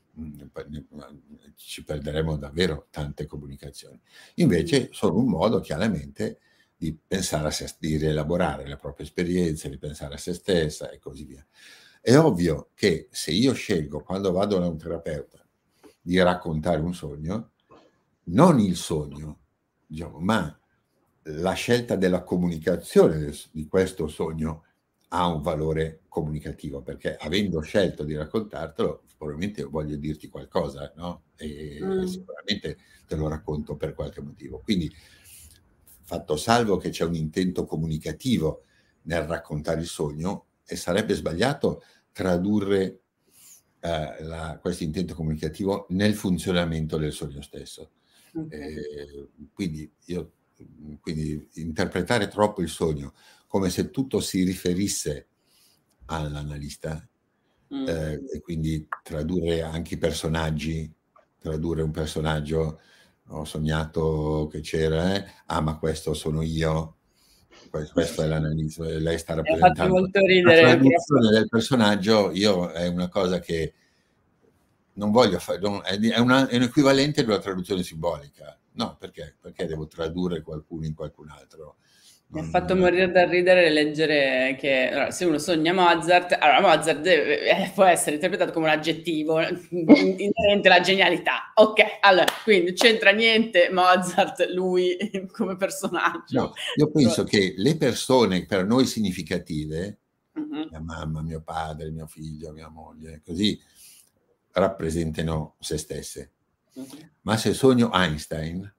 ci perderemo davvero tante comunicazioni. Invece sono un modo chiaramente di pensare a sé, di rielaborare le proprie esperienze, di pensare a se stessa e così via. È ovvio che se io scelgo, quando vado da un terapeuta, di raccontare un sogno, non il sogno, diciamo, ma la scelta della comunicazione di questo sogno ha un valore comunicativo, perché avendo scelto di raccontartelo, probabilmente voglio dirti qualcosa, no? E sicuramente te lo racconto per qualche motivo. Quindi, fatto salvo che c'è un intento comunicativo nel raccontare il sogno, e sarebbe sbagliato tradurre questo intento comunicativo nel funzionamento del sogno stesso. Quindi interpretare troppo il sogno come se tutto si riferisse all'analista, e quindi tradurre anche i personaggi, tradurre un personaggio, ho sognato che c'era, ma questo sono io, questo è l'analista, lei sta rappresentando. Molto ridere, la traduzione del personaggio è una cosa che non voglio fare, è un equivalente di una traduzione simbolica. No, perché? Perché devo tradurre qualcuno in qualcun altro? Mi ha fatto morire da ridere leggere che allora, se uno sogna Mozart, allora Mozart può essere interpretato come un aggettivo inerente alla genialità. Ok, allora, quindi c'entra niente Mozart, lui come personaggio. No, io penso che le persone per noi significative, Mhm. mia mamma, mio padre, mio figlio, mia moglie, così, rappresentano se stesse. Mhm. Ma se sogno Einstein,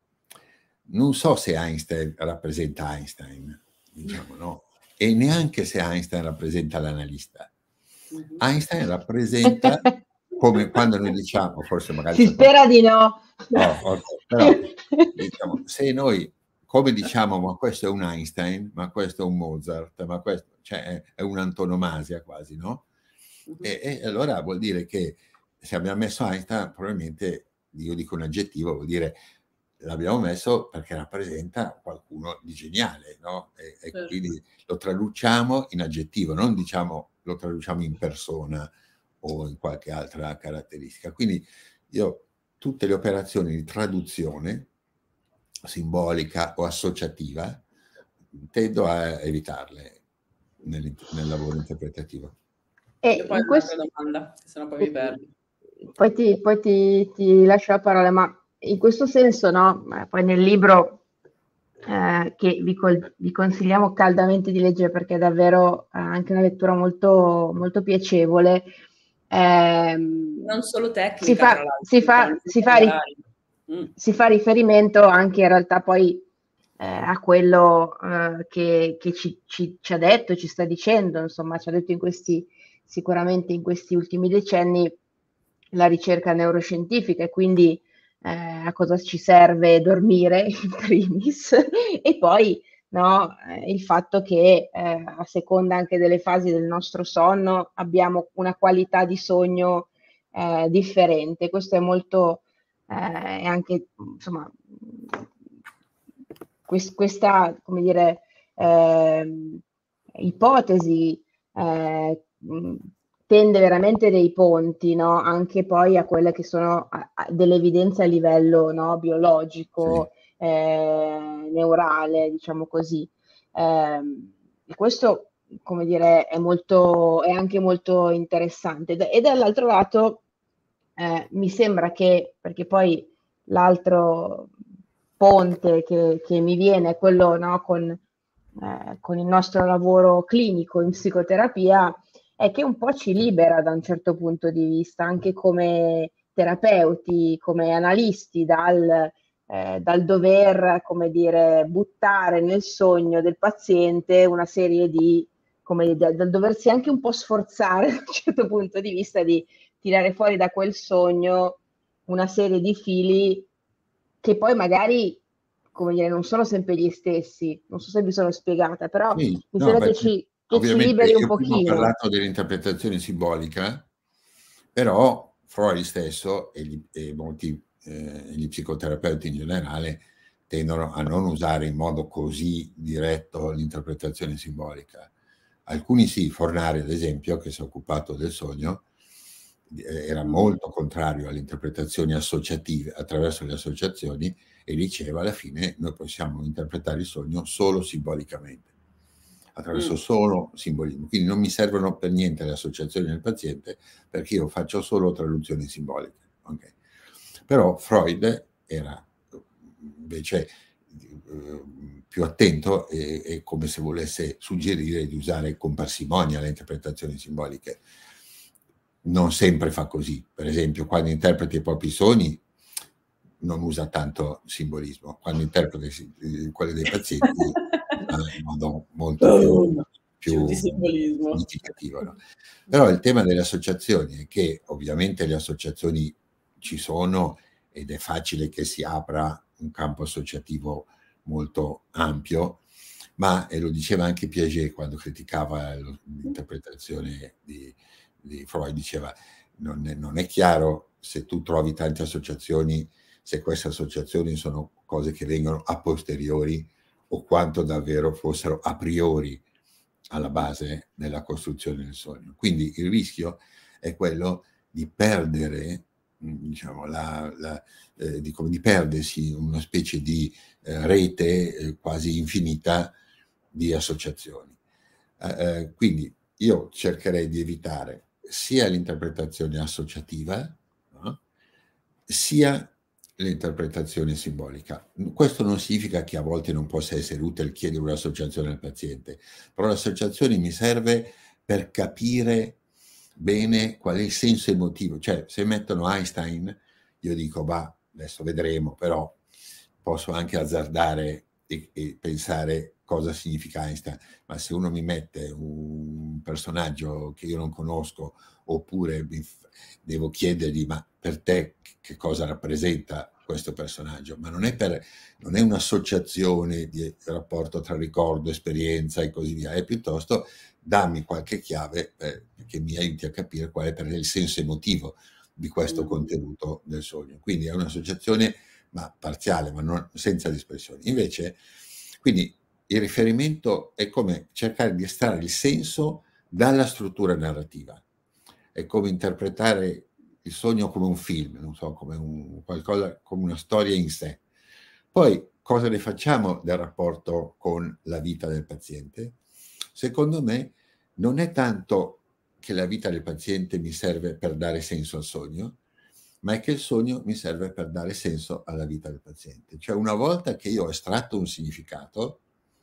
non so se Einstein rappresenta Einstein, diciamo, no? E neanche se Einstein rappresenta l'analista. Mhm. Einstein rappresenta, come quando noi diciamo, forse magari Si spera di no. ok, però diciamo, se noi, come diciamo, ma questo è un Einstein, ma questo è un Mozart, ma questo, cioè è un'antonomasia quasi, no? Mhm. E allora vuol dire che se abbiamo messo Einstein, probabilmente, io dico un aggettivo, vuol dire l'abbiamo messo perché rappresenta qualcuno di geniale, no? E Certo. quindi lo traduciamo in aggettivo, non diciamo lo traduciamo in persona o in qualche altra caratteristica. Quindi io tutte le operazioni di traduzione simbolica o associativa tendo a evitarle nel lavoro interpretativo. E Io poi in ho un'altra questo, domanda, se no poi mi perdi. poi ti lascio la parola, ma in questo senso, no? Poi nel libro che vi consigliamo caldamente di leggere perché è davvero anche una lettura molto, molto piacevole. Non solo Si tecnica, tra fa, l'altro, si fa, veramente si fa, particolari. si fa riferimento anche in realtà poi a quello che ci ha detto, ci sta dicendo, insomma, ci ha detto sicuramente in questi ultimi decenni la ricerca neuroscientifica e quindi a cosa ci serve dormire in primis e poi no, il fatto che a seconda anche delle fasi del nostro sonno abbiamo una qualità di sogno differente. Questo è molto, è anche, insomma, questa, come dire, ipotesi mh, tende veramente dei ponti, no? Anche poi a quelle che sono delle evidenze a livello no? Sì. biologico, neurale, diciamo così. E questo, come dire, è anche molto interessante. E dall'altro lato, mi sembra che, perché poi l'altro ponte che mi viene è quello no, con il nostro lavoro clinico in psicoterapia, è che un po' ci libera da un certo punto di vista, anche come terapeuti, come analisti, dal dover, come dire, buttare nel sogno del paziente una serie di, come dire, dal doversi anche un po' sforzare da un certo punto di vista di tirare fuori da quel sogno una serie di fili che poi magari, come dire, non sono sempre gli stessi. Non so se mi sono spiegata, però Sì, mi no, sembra perché che ci ovviamente liberi un io prima ho pochino. parlato dell'interpretazione simbolica, però Freud stesso e molti gli psicoterapeuti in generale tendono a non usare in modo così diretto l'interpretazione simbolica. Alcuni sì, Fornari ad esempio, che si è occupato del sogno, era molto contrario alle interpretazioni associative attraverso le associazioni e diceva alla fine noi possiamo interpretare il sogno solo simbolicamente, attraverso solo simbolismo. Quindi non mi servono per niente le associazioni del paziente perché io faccio solo traduzioni simboliche. Okay. Però Freud era invece più attento e come se volesse suggerire di usare con parsimonia le interpretazioni simboliche. Non sempre fa così. Per esempio, quando interpreta i propri sogni non usa tanto simbolismo, quando interpreta quelli dei pazienti in modo molto più di simbolismo. significativo. No? Però il tema delle associazioni è che ovviamente le associazioni ci sono ed è facile che si apra un campo associativo molto ampio, ma, e lo diceva anche Piaget quando criticava l'interpretazione di Freud, diceva non è chiaro se tu trovi tante associazioni, se queste associazioni sono cose che vengono a posteriori o quanto davvero fossero a priori alla base della costruzione del sogno. Quindi il rischio è quello di perdere diciamo, di perdersi una specie di rete quasi infinita di associazioni. Quindi io cercherei di evitare sia l'interpretazione associativa, no? Sia l'interpretazione simbolica. Questo non significa che a volte non possa essere utile chiedere un'associazione al paziente, però l'associazione mi serve per capire bene qual è il senso emotivo. Cioè, se mettono Einstein, io dico, bah, adesso vedremo, però posso anche azzardare e pensare cosa significa Einstein, ma se uno mi mette un personaggio che io non conosco, oppure devo chiedergli, ma per te che cosa rappresenta questo personaggio? Ma non è un'associazione di rapporto tra ricordo, esperienza e così via, è piuttosto dammi qualche chiave che mi aiuti a capire qual è per il senso emotivo di questo contenuto del sogno. Quindi è un'associazione ma parziale, ma senza dispersione. Invece, quindi il riferimento è come cercare di estrarre il senso dalla struttura narrativa. È come interpretare il sogno come un film, non so, come qualcosa, come una storia in sé. Poi cosa ne facciamo del rapporto con la vita del paziente? Secondo me non è tanto che la vita del paziente mi serve per dare senso al sogno, ma è che il sogno mi serve per dare senso alla vita del paziente. Cioè, una volta che io ho estratto un significato,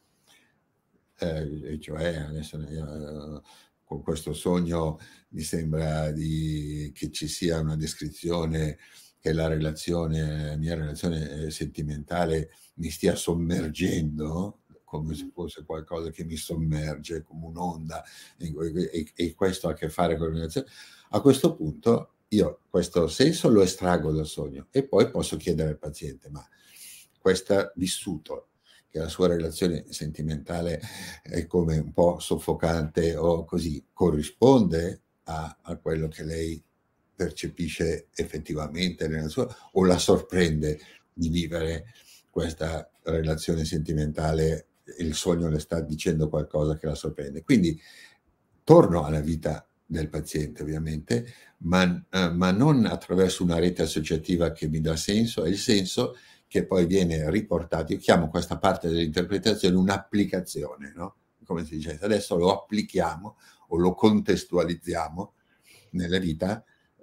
cioè adesso con questo sogno mi sembra che ci sia una descrizione che la mia relazione sentimentale mi stia sommergendo, come se fosse qualcosa che mi sommerge come un'onda, e questo ha a che fare con la relazione. A questo punto io questo senso lo estraggo dal sogno e poi posso chiedere al paziente, ma questo vissuto, che la sua relazione sentimentale è come un po' soffocante o così, corrisponde a quello che lei percepisce effettivamente nella sua, o la sorprende di vivere questa relazione sentimentale, il sogno le sta dicendo qualcosa che la sorprende. Quindi torno alla vita del paziente, ovviamente, ma non attraverso una rete associativa che mi dà senso, è il senso che poi viene riportato. Io chiamo questa parte dell'interpretazione un'applicazione, no? Come si dice, adesso lo applichiamo o lo contestualizziamo nella vita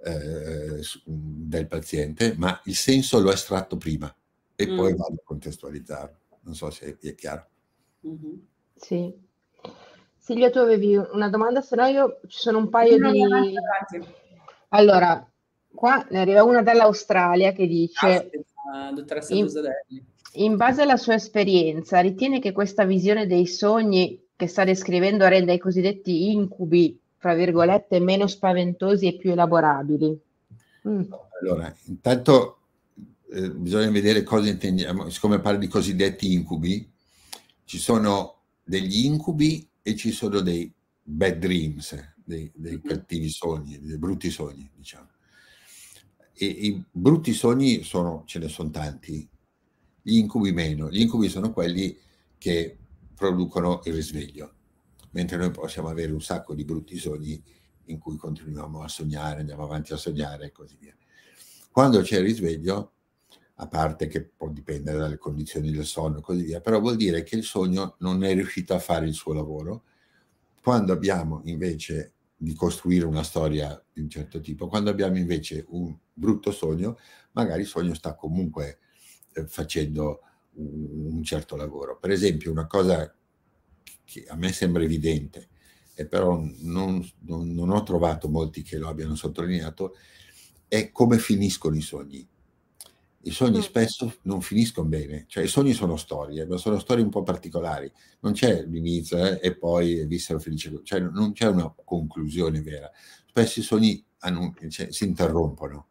del paziente, ma il senso l'ho estratto prima e poi vado a contestualizzarlo. Non so se è chiaro. Sì. Silvia, tu avevi una domanda, se no io ci sono un paio di... Allora, qua ne arriva una dall'Australia che dice: dottoressa Busadelli, in base alla sua esperienza, ritiene che questa visione dei sogni che sta descrivendo renda i cosiddetti incubi, fra virgolette, meno spaventosi e più elaborabili? Allora, intanto bisogna vedere cosa intendiamo. Siccome parli di cosiddetti incubi, ci sono degli incubi e ci sono dei bad dreams, dei cattivi sogni, dei brutti sogni, diciamo. E i brutti sogni ce ne sono tanti, gli incubi meno. Gli incubi sono quelli che producono il risveglio, mentre noi possiamo avere un sacco di brutti sogni in cui continuiamo a sognare, andiamo avanti a sognare e così via. Quando c'è il risveglio, a parte che può dipendere dalle condizioni del sonno e così via, però vuol dire che il sogno non è riuscito a fare il suo lavoro. Quando abbiamo invece di costruire una storia di un certo tipo, quando abbiamo invece un brutto sogno, magari il sogno sta comunque facendo un certo lavoro. Per esempio, una cosa che a me sembra evidente, e però non ho trovato molti che lo abbiano sottolineato, è come finiscono i sogni. I sogni spesso non finiscono bene, cioè i sogni sono storie, ma sono storie un po' particolari, non c'è l'inizio e poi vissero felice, cioè non c'è una conclusione vera. Spesso i sogni si interrompono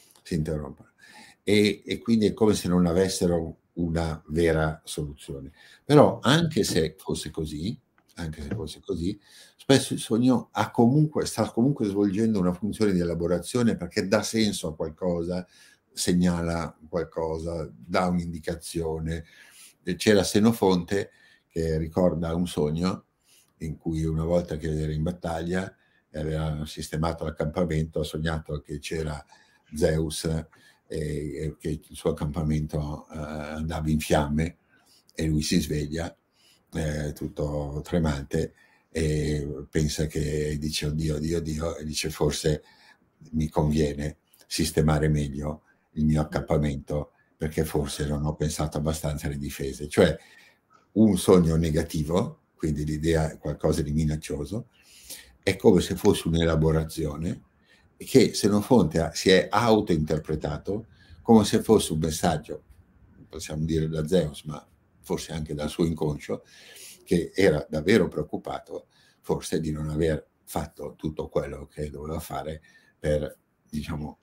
e quindi è come se non avessero una vera soluzione. Però anche se fosse così, spesso il sogno sta comunque svolgendo una funzione di elaborazione, perché dà senso a qualcosa, segnala qualcosa, dà un'indicazione. C'era Senofonte che ricorda un sogno in cui una volta che era in battaglia e aveva sistemato l'accampamento, ha sognato che c'era Zeus, che il suo accampamento andava in fiamme e lui si sveglia tutto tremante e pensa che dice oddio, Dio, Dio, e dice forse mi conviene sistemare meglio il mio accampamento perché forse non ho pensato abbastanza alle difese. Cioè un sogno negativo, quindi l'idea è qualcosa di minaccioso, è come se fosse un'elaborazione che Senofonte si è autointerpretato come se fosse un messaggio, possiamo dire da Zeus, ma forse anche dal suo inconscio, che era davvero preoccupato forse di non aver fatto tutto quello che doveva fare per, diciamo,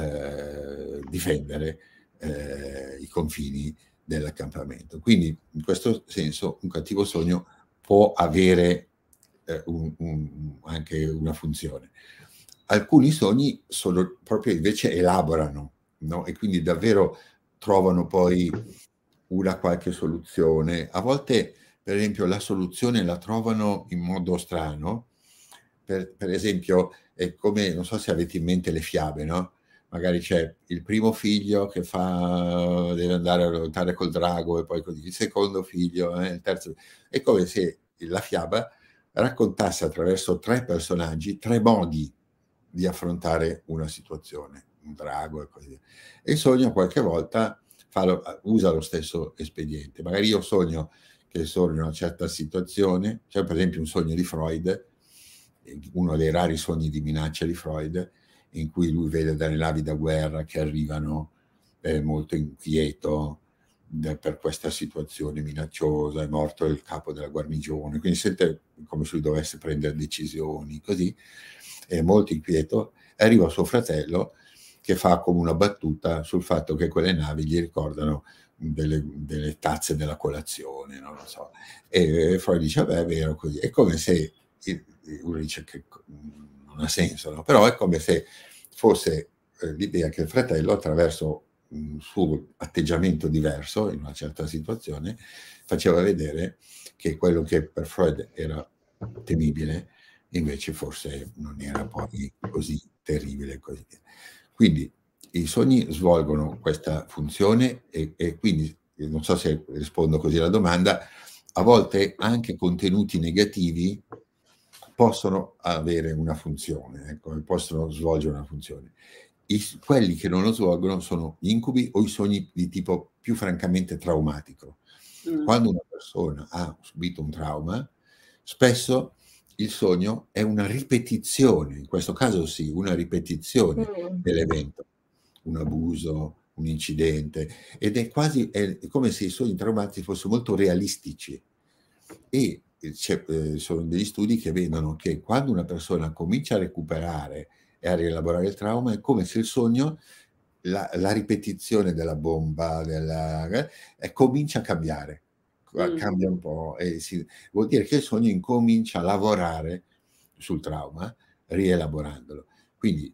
difendere i confini dell'accampamento. Quindi in questo senso un cattivo sogno può avere anche una funzione. Alcuni sogni sono proprio invece elaborano, no? E quindi davvero trovano poi una qualche soluzione. A volte, per esempio, la soluzione la trovano in modo strano. Per esempio, è come, non so se avete in mente le fiabe, no? Magari c'è il primo figlio che deve andare a lottare col drago e poi così, il secondo figlio, il terzo. È come se la fiaba raccontasse attraverso 3 personaggi 3 modi di affrontare una situazione, un drago e così via. E il sogno qualche volta usa lo stesso espediente. Magari io sogno che sono in una certa situazione, c'è per esempio un sogno di Freud, uno dei rari sogni di minaccia di Freud, in cui lui vede delle navi da guerra che arrivano molto inquieto per questa situazione minacciosa, è morto il capo della guarnigione, quindi sente come se lui dovesse prendere decisioni, così, è molto inquieto, e arriva suo fratello che fa come una battuta sul fatto che quelle navi gli ricordano delle tazze della colazione, non lo so. E Freud dice, beh, è vero così. È come se, uno dice che non ha senso, no? Però è come se fosse l'idea che il fratello, attraverso un suo atteggiamento diverso in una certa situazione, faceva vedere che quello che per Freud era temibile invece forse non era poi così terribile. Così. Quindi i sogni svolgono questa funzione e quindi, non so se rispondo così alla domanda, a volte anche contenuti negativi possono avere una funzione, ecco, possono svolgere una funzione. Quelli che non lo svolgono sono gli incubi o i sogni di tipo più francamente traumatico. Quando una persona ha subito un trauma, spesso il sogno è una ripetizione, in questo caso sì, una ripetizione dell'evento, un abuso, un incidente, ed è quasi come se i sogni traumatici fossero molto realistici. E sono degli studi che vedono che quando una persona comincia a recuperare e a rielaborare il trauma, è come se il sogno, la ripetizione della bomba, comincia a cambiare. Cambia un po' e vuol dire che il sogno incomincia a lavorare sul trauma rielaborandolo. Quindi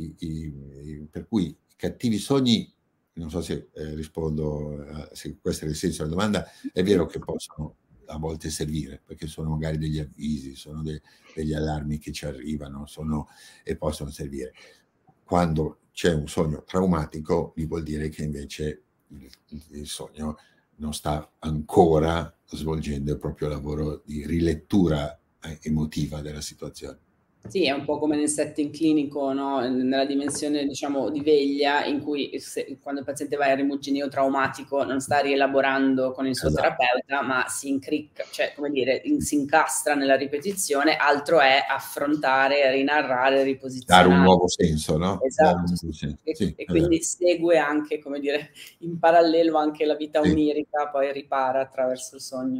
per cui i cattivi sogni, non so se rispondo, se questo è il senso della domanda, è vero che possono a volte servire perché sono magari degli avvisi, sono degli allarmi che ci arrivano e possono servire. Quando c'è un sogno traumatico vuol dire che invece il sogno non sta ancora svolgendo il proprio lavoro di rilettura emotiva della situazione. Sì, è un po' come nel setting clinico, no? Nella dimensione, diciamo, di veglia, in cui quando il paziente va in rimuginio traumatico non sta rielaborando con il suo terapeuta, ma si incricca, cioè, come dire, si incastra nella ripetizione, altro è affrontare, rinarrare, riposizionare. Dare un nuovo senso, no? Esatto. Senso. E quindi segue anche, come dire, in parallelo anche la vita onirica, poi ripara attraverso il sogno.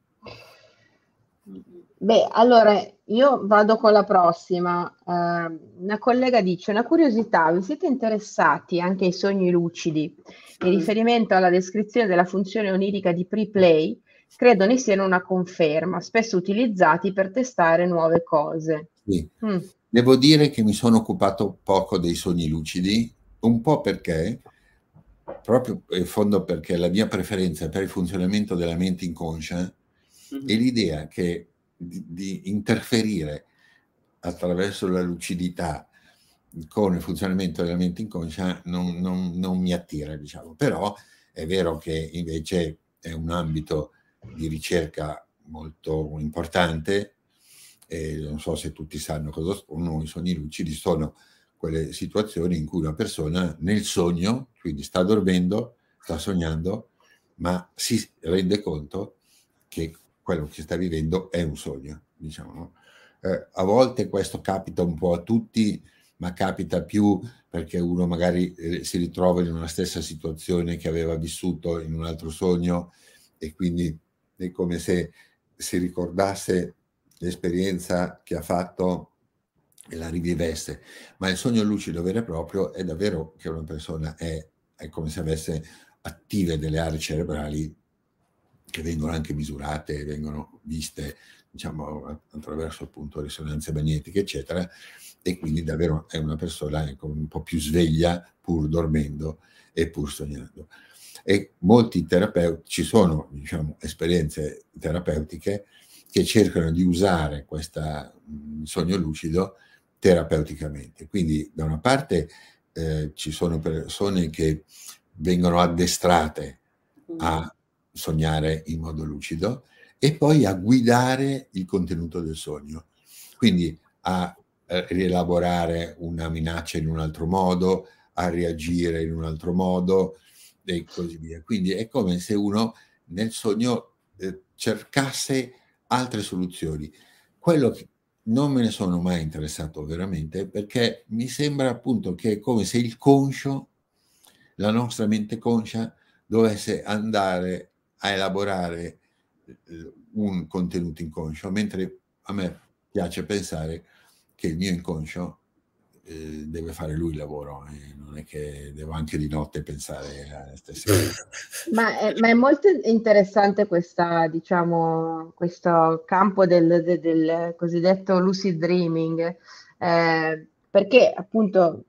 Beh, allora io vado con la prossima. Una collega dice: una curiosità, vi siete interessati anche ai sogni lucidi? In riferimento alla descrizione della funzione onirica di pre-play, credo ne siano una conferma, spesso utilizzati per testare nuove cose. Sì. Devo dire che mi sono occupato poco dei sogni lucidi, un po' perché, proprio in fondo perché la mia preferenza per il funzionamento della mente inconscia è l'idea che di interferire attraverso la lucidità con il funzionamento della mente inconscia non mi attira, diciamo. Però è vero che invece è un ambito di ricerca molto importante, e non so se tutti sanno cosa sono i sogni lucidi. Sono quelle situazioni in cui una persona nel sogno, quindi sta dormendo, sta sognando, ma si rende conto che quello che sta vivendo è un sogno, diciamo, no? A volte questo capita un po' a tutti, ma capita più perché uno magari si ritrova in una stessa situazione che aveva vissuto in un altro sogno, e quindi è come se si ricordasse l'esperienza che ha fatto e la rivivesse. Ma il sogno lucido vero e proprio è davvero che una persona è come se avesse attive delle aree cerebrali che vengono anche misurate, vengono viste, diciamo, attraverso appunto risonanze magnetiche, eccetera, e quindi davvero è una persona un po' più sveglia pur dormendo e pur sognando. E molti terapeuti, ci sono, diciamo, esperienze terapeutiche che cercano di usare questo sogno lucido terapeuticamente. Quindi da una parte ci sono persone che vengono addestrate a sognare in modo lucido e poi a guidare il contenuto del sogno, quindi a rielaborare una minaccia in un altro modo, a reagire in un altro modo e così via. Quindi è come se uno nel sogno cercasse altre soluzioni. Quello che non me ne sono mai interessato veramente, perché mi sembra appunto che è come se il conscio, la nostra mente conscia, dovesse andare a elaborare un contenuto inconscio, mentre a me piace pensare che il mio inconscio deve fare lui il lavoro, e non è che devo anche di notte pensare alle stesse cose. Ma è molto interessante diciamo, questo campo del cosiddetto lucid dreaming, perché appunto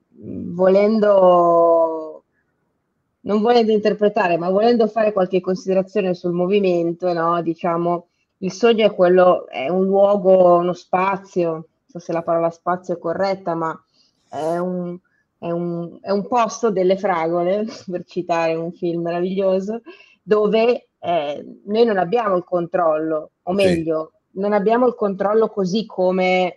non volendo interpretare, ma volendo fare qualche considerazione sul movimento, no? Diciamo, il sogno è un luogo, uno spazio, non so se la parola spazio è corretta, ma è un posto delle fragole, per citare un film meraviglioso, dove noi non abbiamo il controllo, o meglio, non abbiamo il controllo così come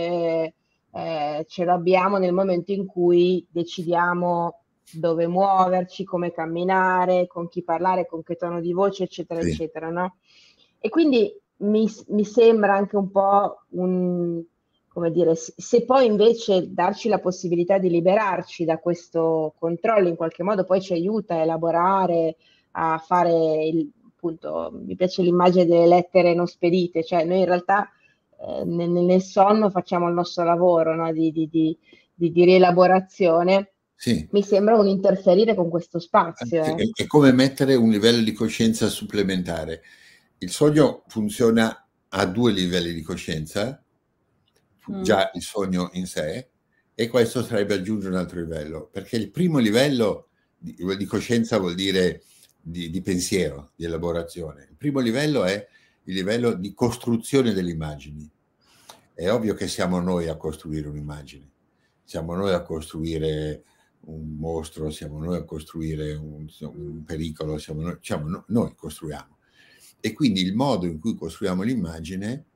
ce lo abbiamo nel momento in cui decidiamo dove muoverci, come camminare, con chi parlare, con che tono di voce, eccetera, eccetera, no? E quindi mi sembra anche un po' come dire, se poi invece darci la possibilità di liberarci da questo controllo in qualche modo poi ci aiuta a elaborare, a fare appunto, mi piace l'immagine delle lettere non spedite, cioè noi in realtà nel sonno facciamo il nostro lavoro, no? di rielaborazione. Sì. Mi sembra un interferire con questo spazio. È come mettere un livello di coscienza supplementare. Il sogno funziona a 2 livelli di coscienza, già il sogno in sé, e questo sarebbe aggiungere un altro livello, perché il primo livello di coscienza vuol dire di pensiero, di elaborazione. Il primo livello è il livello di costruzione delle immagini. È ovvio che siamo noi a costruire un'immagine, siamo noi a costruire un mostro, siamo noi a costruire un pericolo, noi costruiamo. E quindi il modo in cui costruiamo l'immagine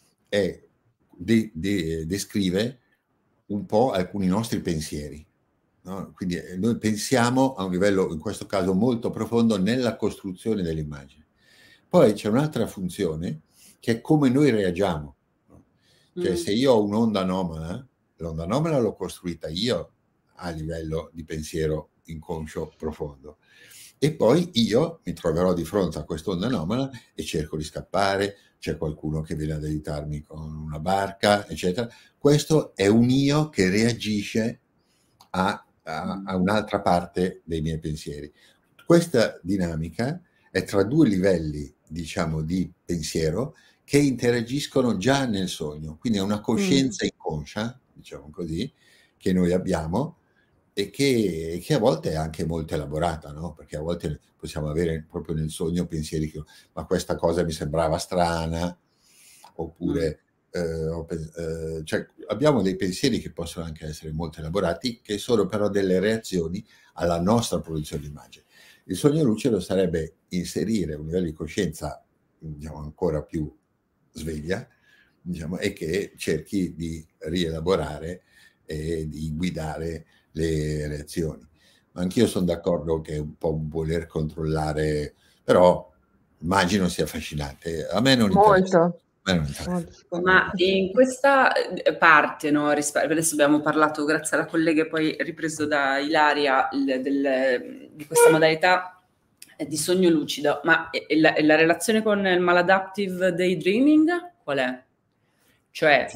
descrive un po' alcuni nostri pensieri, no? Quindi noi pensiamo a un livello, in questo caso molto profondo, nella costruzione dell'immagine. Poi c'è un'altra funzione che è come noi reagiamo, no? Cioè se io ho un'onda anomala, l'onda anomala l'ho costruita io a livello di pensiero inconscio profondo, e poi io mi troverò di fronte a quest'onda anomala e cerco di scappare, c'è qualcuno che viene ad aiutarmi con una barca, eccetera. Questo è un io che reagisce a un'altra parte dei miei pensieri. Questa dinamica è tra 2 livelli, diciamo, di pensiero che interagiscono già nel sogno, quindi è una coscienza inconscia, diciamo così, che noi abbiamo, e che a volte è anche molto elaborata, no? Perché a volte possiamo avere proprio nel sogno pensieri che ma questa cosa mi sembrava strana, oppure cioè, abbiamo dei pensieri che possono anche essere molto elaborati, che sono però delle reazioni alla nostra produzione di immagine. Il sogno lucido sarebbe inserire un livello di coscienza, diciamo, ancora più sveglia, diciamo, e che cerchi di rielaborare e di guidare le reazioni. Ma anch'io sono d'accordo che è un po' voler controllare, però immagino sia affascinante. A me non interessa. Molto. A me non interessa. Ma in questa parte, no, adesso abbiamo parlato, grazie alla collega e poi ripreso da Ilaria, di questa modalità di sogno lucido, ma la relazione con il maladaptive daydreaming qual è? Cioè,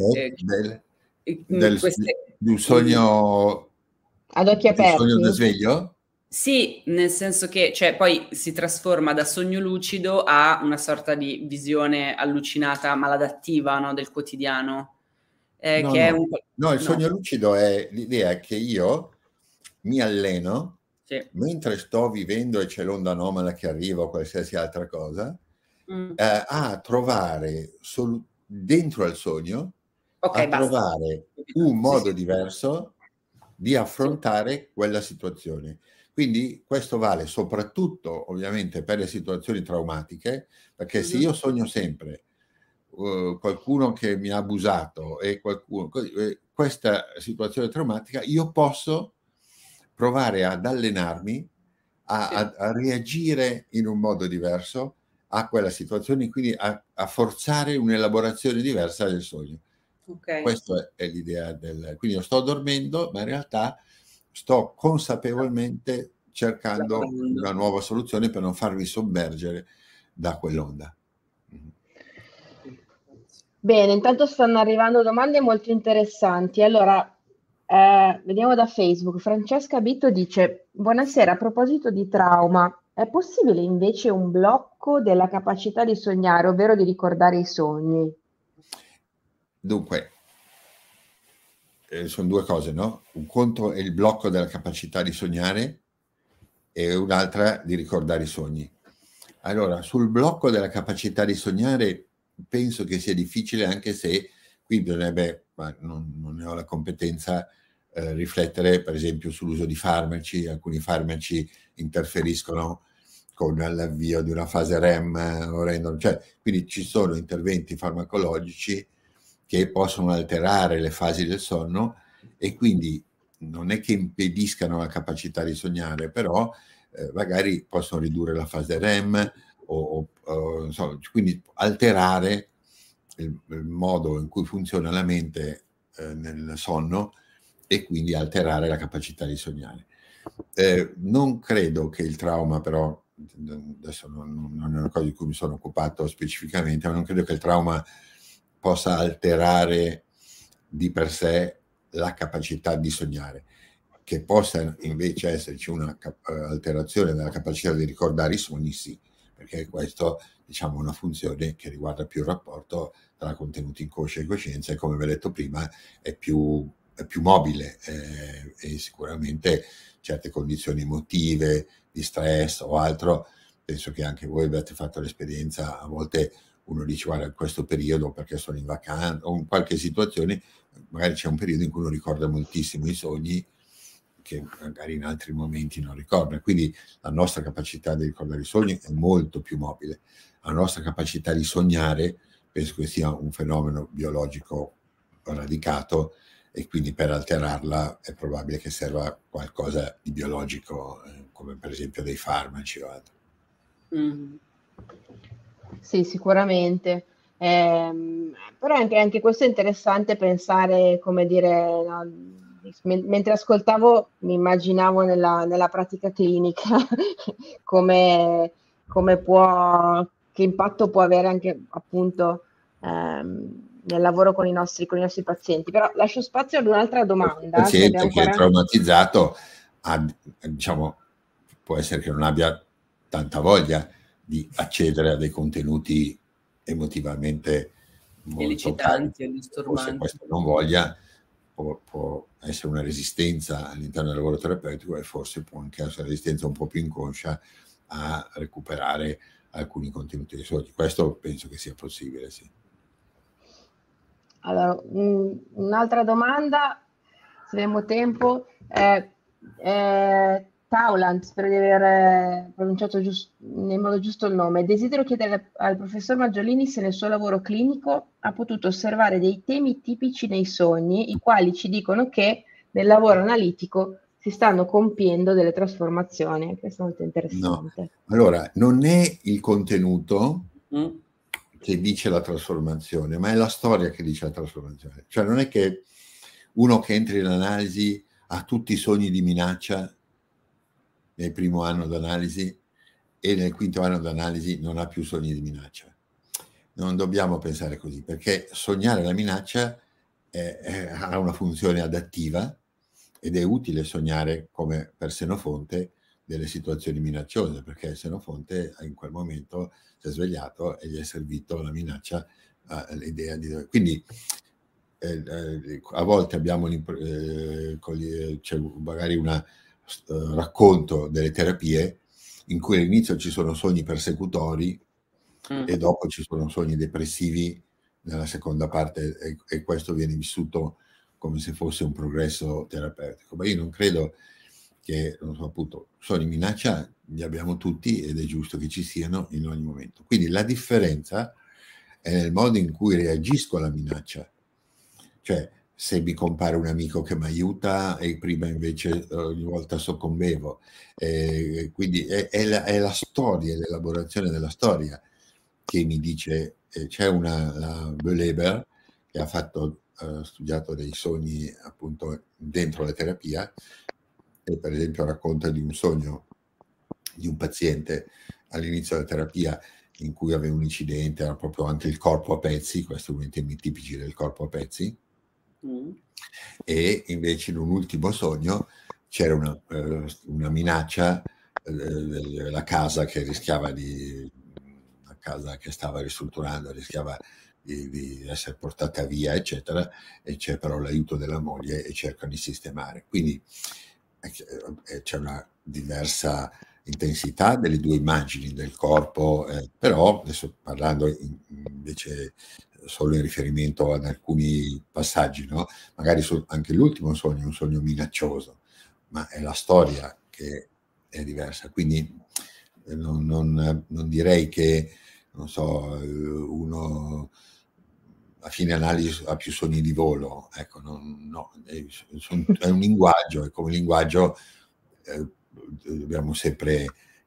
di un sogno ad occhi aperti? Da sveglio? Sì, nel senso che cioè, poi si trasforma da sogno lucido a una sorta di visione allucinata, maladattiva, no, del quotidiano. No, che no. È il sogno lucido è l'idea che io mi alleno, sì. mentre sto vivendo e c'è l'onda anomala che arriva o qualsiasi altra cosa, a trovare dentro al sogno, trovare un modo diverso di affrontare quella situazione. Quindi questo vale soprattutto ovviamente per le situazioni traumatiche, perché se io sogno sempre qualcuno che mi ha abusato e questa situazione traumatica, io posso provare ad allenarmi a reagire in un modo diverso a quella situazione, quindi a forzare un'elaborazione diversa del sogno. Questa è l'idea quindi io sto dormendo, ma in realtà sto consapevolmente cercando una nuova soluzione per non farmi sommergere da quell'onda. Bene, intanto stanno arrivando domande molto interessanti. Allora, vediamo da Facebook. Francesca Bitto dice: buonasera, a proposito di trauma, è possibile invece un blocco della capacità di sognare, ovvero di ricordare i sogni? Dunque, sono due cose, no? Un conto è il blocco della capacità di sognare e un'altra di ricordare i sogni. Allora, sul blocco della capacità di sognare penso che sia difficile, anche se qui bisognerebbe, ma non ne ho la competenza, riflettere per esempio sull'uso di farmaci. Alcuni farmaci interferiscono con l'avvio di una fase REM o rendono, quindi ci sono interventi farmacologici che possono alterare le fasi del sonno e quindi non è che impediscano la capacità di sognare, però magari possono ridurre la fase REM insomma, quindi alterare il modo in cui funziona la mente nel sonno e quindi alterare la capacità di sognare. Non credo che il trauma, però adesso non è una cosa di cui mi sono occupato specificamente, ma non credo che il trauma possa alterare di per sé la capacità di sognare. Che possa invece esserci una alterazione della capacità di ricordare i sogni, sì, perché questo, diciamo, è una funzione che riguarda più il rapporto tra contenuti inconsci e coscienza e, come vi ho detto prima, è più mobile e sicuramente certe condizioni emotive, di stress o altro, penso che anche voi abbiate fatto l'esperienza, a volte uno dice guarda in questo periodo perché sono in vacanza o in qualche situazione, magari c'è un periodo in cui uno ricorda moltissimo i sogni che magari in altri momenti non ricorda, quindi la nostra capacità di ricordare i sogni è molto più mobile. La nostra capacità di sognare penso che sia un fenomeno biologico radicato e quindi per alterarla è probabile che serva qualcosa di biologico, come per esempio dei farmaci o altro. Sì, sicuramente. Però anche questo è interessante pensare, come dire, no, mentre ascoltavo mi immaginavo nella pratica clinica come che impatto può avere anche appunto nel lavoro con i nostri pazienti. Però lascio spazio ad un'altra domanda. Il paziente che è traumatizzato diciamo, può essere che non abbia tanta voglia di accedere a dei contenuti emotivamente molto elicitanti e disturbanti. Se questo non voglia, può essere una resistenza all'interno del lavoro terapeutico e forse può anche essere una resistenza un po' più inconscia a recuperare alcuni contenuti dei sogni. Questo penso che sia possibile, sì. Allora, un'altra domanda, se abbiamo tempo. Taulant, spero di aver pronunciato nel modo giusto il nome. Desidero chiedere al professor Maggiolini se nel suo lavoro clinico ha potuto osservare dei temi tipici nei sogni, i quali ci dicono che nel lavoro analitico si stanno compiendo delle trasformazioni. Questo è molto No, interessante. allora non è il contenuto Mm. che dice la trasformazione, ma è la storia che dice la trasformazione. Cioè non è che uno che entra in analisi ha tutti i sogni di minaccia nel primo anno d'analisi e nel quinto anno d'analisi non ha più sogni di minaccia. Non dobbiamo pensare così, perché sognare la minaccia ha una funzione adattiva ed è utile sognare, come per Senofonte, delle situazioni minacciose, perché Senofonte in quel momento si è svegliato e gli è servito la minaccia, l'idea di... Quindi a volte abbiamo c'è magari un racconto delle terapie in cui all'inizio ci sono sogni persecutori e dopo ci sono sogni depressivi nella seconda parte, e questo viene vissuto come se fosse un progresso terapeutico. Ma io non credo che, non so, appunto, sogni minaccia li abbiamo tutti ed è giusto che ci siano in ogni momento. Quindi la differenza è nel modo in cui reagisco alla minaccia. Cioè, se mi compare un amico che mi aiuta e prima invece ogni volta soccombevo. Quindi è la storia, l'elaborazione della storia che mi dice, c'è la Beleber che ha studiato dei sogni appunto dentro la terapia, e per esempio racconta di un sogno di un paziente all'inizio della terapia in cui aveva un incidente, era proprio anche il corpo a pezzi, questo è uno dei temi tipici del corpo a pezzi, e invece in un ultimo sogno c'era una minaccia, la casa che rischiava la casa che stava ristrutturando rischiava di essere portata via, eccetera, e c'è però l'aiuto della moglie e cercano di sistemare. Quindi c'è una diversa intensità delle due immagini del corpo, però adesso parlando invece solo in riferimento ad alcuni passaggi, no? Magari anche l'ultimo sogno è un sogno minaccioso, ma è la storia che è diversa. Quindi non direi che, non so, uno a fine analisi ha più sogni di volo, ecco, no, è un linguaggio, e come linguaggio dobbiamo sempre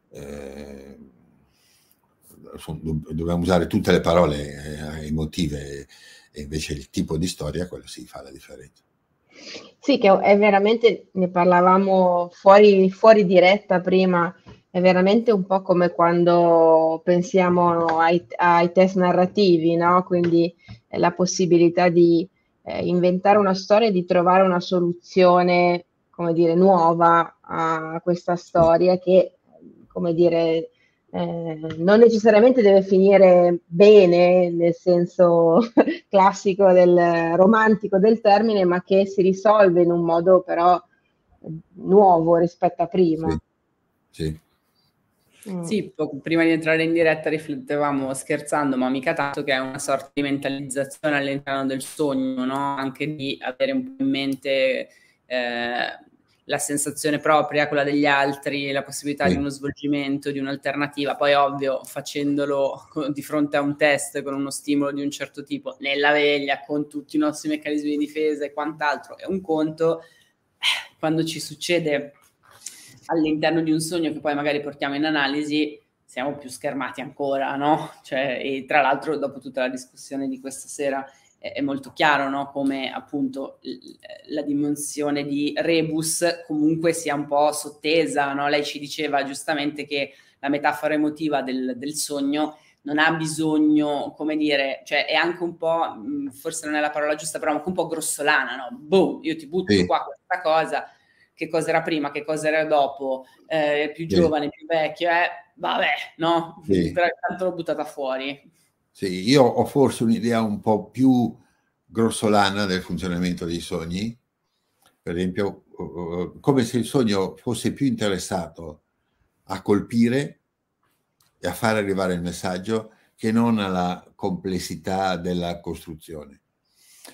dobbiamo usare tutte le parole emotive, e invece il tipo di storia, quello si fa la differenza. Sì, che è veramente, ne parlavamo fuori diretta prima, è veramente un po' come quando pensiamo ai test narrativi, no? Quindi la possibilità di inventare una storia e di trovare una soluzione, come dire, nuova a questa storia che, come dire, non necessariamente deve finire bene nel senso classico romantico del termine, ma che si risolve in un modo però nuovo rispetto a prima. Sì. Sì, prima di entrare in diretta riflettevamo scherzando, ma mica tanto, che è una sorta di mentalizzazione all'interno del sogno, no? Anche di avere un po' in mente la sensazione propria, quella degli altri, la possibilità di uno svolgimento, di un'alternativa. Poi ovvio, facendolo di fronte a un test con uno stimolo di un certo tipo, nella veglia, con tutti i nostri meccanismi di difesa e quant'altro, è un conto. Quando ci succede all'interno di un sogno che poi magari portiamo in analisi, siamo più schermati ancora, no? Cioè, e tra l'altro, dopo tutta la discussione di questa sera, è molto chiaro, no? Come appunto la dimensione di rebus comunque sia un po' sottesa, no? Lei ci diceva giustamente che la metafora emotiva del sogno non ha bisogno, come dire, cioè è anche un po', forse non è la parola giusta, però anche un po' grossolana, no? Boom, io ti butto qua questa cosa, che cosa era prima, che cosa era dopo, più giovane, più vecchio, vabbè, no? Però intanto l'ho buttata fuori. Sì, io ho forse un'idea un po' più grossolana del funzionamento dei sogni, per esempio, come se il sogno fosse più interessato a colpire e a far arrivare il messaggio che non alla complessità della costruzione.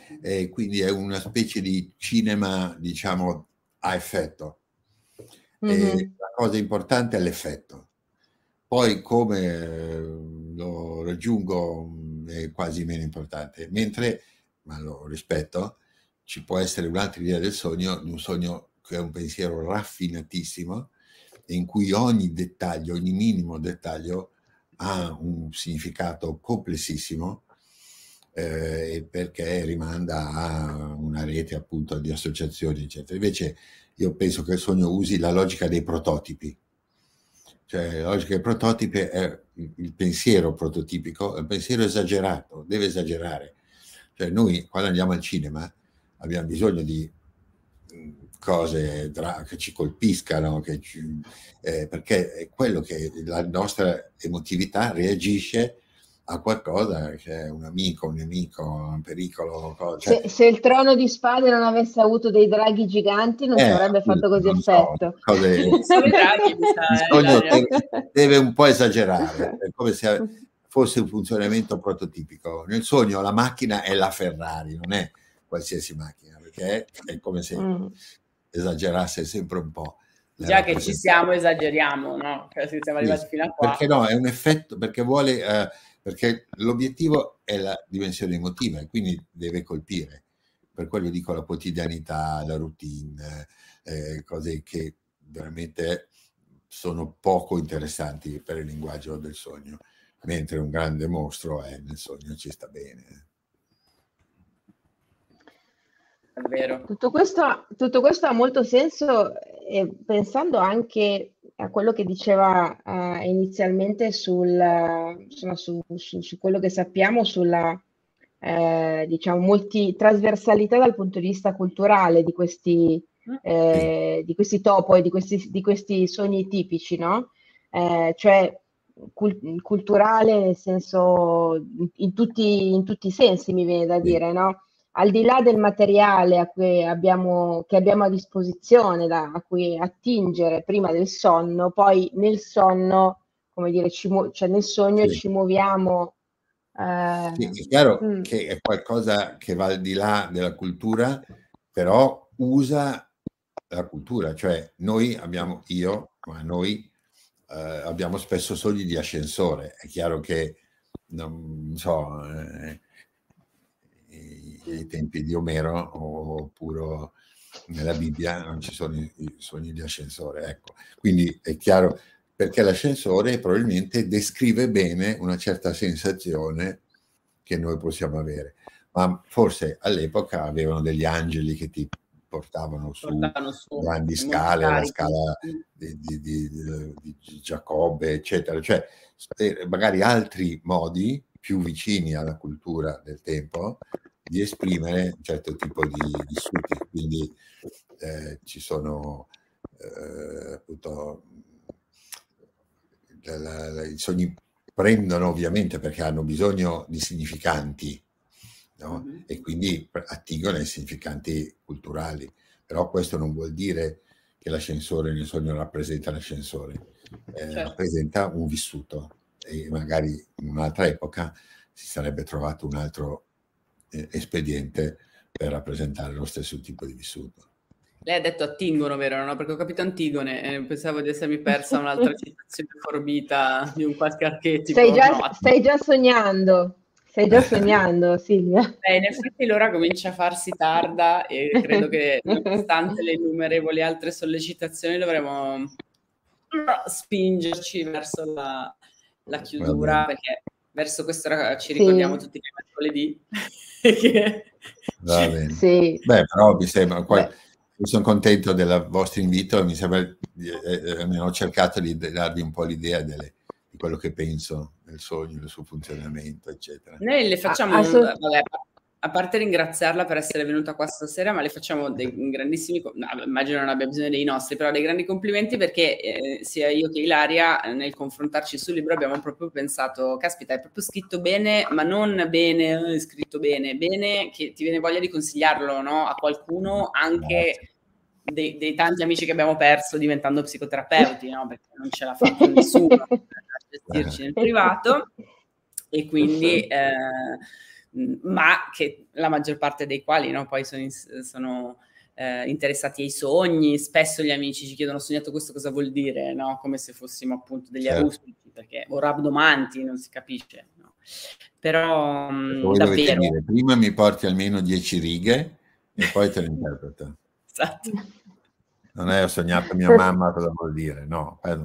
quindi è una specie di cinema, diciamo, a effetto. La cosa importante è l'effetto. Poi come lo raggiungo è quasi meno importante, mentre, ma lo rispetto, ci può essere un'altra idea del sogno, di un sogno che è un pensiero raffinatissimo, in cui ogni dettaglio, ogni minimo dettaglio ha un significato complessissimo, perché rimanda a una rete appunto di associazioni, eccetera. Invece io penso che il sogno usi la logica dei prototipi. Cioè, la logica dei prototipi è il pensiero prototipico, è un pensiero esagerato, deve esagerare. Cioè, noi quando andiamo al cinema abbiamo bisogno di cose che ci colpiscano, perché è quello che la nostra emotività reagisce a qualcosa, che è un amico, un nemico, un pericolo. Cioè, se il Trono di Spade non avesse avuto dei draghi giganti non ci avrebbe fatto così effetto. Il sogno deve un po' esagerare, è come se fosse un funzionamento prototipico. Nel sogno la macchina è la Ferrari, non è qualsiasi macchina, perché è come se esagerasse sempre un po'. Già che ci siamo, esageriamo, no? Perché siamo arrivati fino a qua. Perché no, è un effetto, perché vuole, perché l'obiettivo è la dimensione emotiva e quindi deve colpire. Per quello dico la quotidianità, la routine, cose che veramente sono poco interessanti per il linguaggio del sogno, mentre un grande mostro nel sogno ci sta bene. È vero. Tutto questo ha molto senso, pensando anche a quello che diceva inizialmente su quello che sappiamo sulla diciamo trasversalità dal punto di vista culturale di questi topo e di questi sogni tipici, no? Cioè culturale nel senso in tutti i sensi, mi viene da dire, no? Al di là del materiale che abbiamo a disposizione, a cui attingere prima del sonno, poi nel sonno, come dire, cioè nel sogno ci muoviamo. Sì, è chiaro che è qualcosa che va al di là della cultura, però usa la cultura, cioè noi abbiamo spesso sogni di ascensore. È chiaro che non so, ai tempi di Omero oppure nella Bibbia non ci sono i sogni di ascensore, ecco. Quindi è chiaro, perché l'ascensore probabilmente descrive bene una certa sensazione che noi possiamo avere, ma forse all'epoca avevano degli angeli che ti portavano su grandi scale, la scala di Giacobbe, eccetera, cioè magari altri modi più vicini alla cultura del tempo di esprimere un certo tipo di vissuti. Quindi ci sono appunto i sogni prendono ovviamente perché hanno bisogno di significanti, no? E quindi attingono ai significanti culturali, però questo non vuol dire che l'ascensore nel sogno rappresenta l'ascensore, rappresenta un vissuto, e magari in un'altra epoca si sarebbe trovato un altro espediente per rappresentare lo stesso tipo di vissuto. Lei ha detto attingono, vero? No? Perché ho capito Antigone, pensavo di essermi persa un'altra citazione forbita di un qualche archetipo. Stai già sognando, Silvia. In effetti l'ora comincia a farsi tarda e credo che nonostante le innumerevoli altre sollecitazioni dovremo spingerci verso la chiusura, perché verso quest'ora ci ricordiamo tutti che è mercoledì. Va bene. Sì. Beh, però mi sembra... Io sono contento del vostro invito e mi sembra ho cercato di darvi un po' l'idea di quello che penso del sogno, del suo funzionamento, eccetera. Noi le facciamo, a parte ringraziarla per essere venuta qua stasera, ma le facciamo dei grandissimi, immagino non abbia bisogno dei nostri, però dei grandi complimenti, perché sia io che Ilaria nel confrontarci sul libro abbiamo proprio pensato, caspita, è proprio scritto bene, ma non bene, scritto bene, che ti viene voglia di consigliarlo, no? A qualcuno, anche dei tanti amici che abbiamo perso diventando psicoterapeuti, no? Perché non ce l'ha fatto nessuno a gestirci nel privato, e quindi ma che la maggior parte dei quali, no, poi sono interessati ai sogni. Spesso gli amici ci chiedono: ho sognato questo, cosa vuol dire? No? Come se fossimo appunto degli aruspici, perché o rabdomanti, non si capisce, no? Però voi davvero dovete dire, prima mi porti almeno 10 righe e poi te le interpreto. Esatto. Non è ho sognato mia mamma, cosa vuol dire? No, non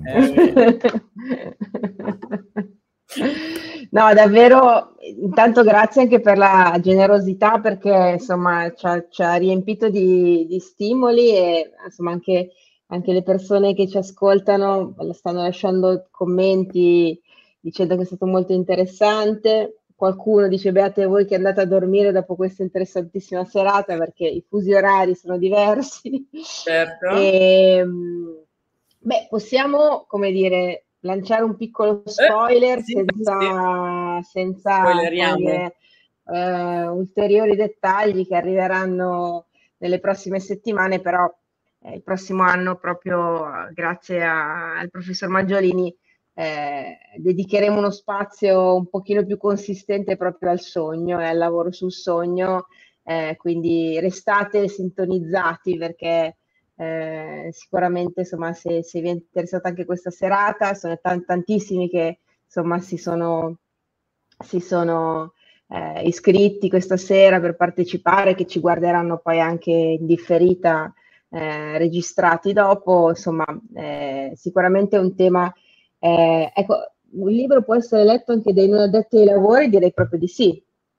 No, davvero, intanto grazie anche per la generosità, perché insomma ci ha riempito di stimoli, e insomma anche le persone che ci ascoltano stanno lasciando commenti dicendo che è stato molto interessante. Qualcuno dice: beate voi che andate a dormire dopo questa interessantissima serata, perché i fusi orari sono diversi. Certo. Beh, possiamo, come dire, lanciare un piccolo spoiler senza dire, ulteriori dettagli che arriveranno nelle prossime settimane, però il prossimo anno, proprio grazie al professor Maggiolini, dedicheremo uno spazio un pochino più consistente proprio al sogno e al lavoro sul sogno, quindi restate sintonizzati, perché sicuramente, insomma, se vi è interessata anche questa serata, sono tantissimi che insomma si sono iscritti questa sera per partecipare, che ci guarderanno poi anche in differita, registrati dopo. Insomma, sicuramente è un tema. Ecco, un libro può essere letto anche dai non addetti ai lavori? Direi proprio di sì.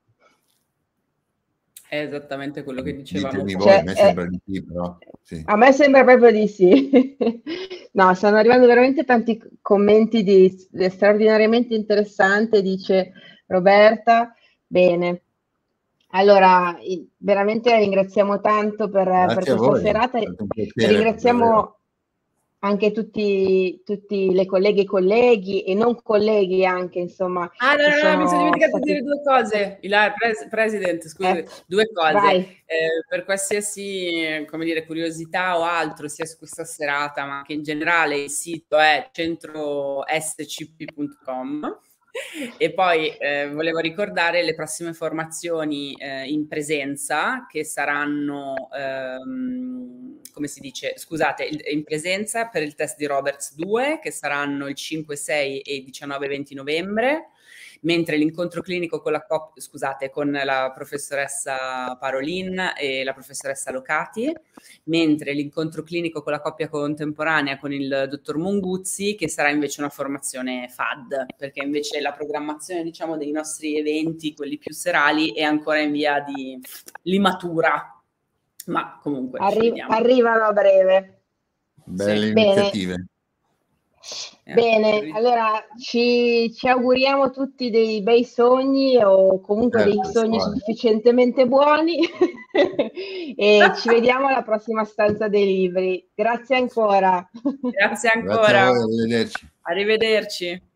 È esattamente quello che dicevamo. A me sembra di sì, però. Sì. A me sembra proprio di sì. No, stanno arrivando veramente tanti commenti straordinariamente interessante, dice Roberta. Bene. Allora, veramente la ringraziamo tanto per questa serata. Ringraziamo anche tutti le colleghe e colleghi, e non colleghi anche, insomma. No, mi sono dimenticato di dire due cose. President, scusi, due cose. Per qualsiasi, come dire, curiosità o altro, sia su questa serata, ma anche in generale, il sito è centroscp.com. E poi volevo ricordare le prossime formazioni in presenza, che saranno, come si dice, scusate, in presenza per il test di Roberts 2, che saranno il 5, 6 e 19-20 novembre, mentre l'incontro clinico con con la professoressa Parolin e la professoressa Locati, mentre l'incontro clinico con la coppia contemporanea con il dottor Monguzzi, che sarà invece una formazione FAD, perché invece la programmazione, diciamo, dei nostri eventi, quelli più serali, è ancora in via di limatura, ma comunque arrivano a breve. Belle iniziative. Bene, allora ci auguriamo tutti dei bei sogni, o comunque dei sogni sufficientemente buoni e ci vediamo alla prossima stanza dei libri. Grazie ancora. Grazie ancora. Grazie a voi, arrivederci. Arrivederci.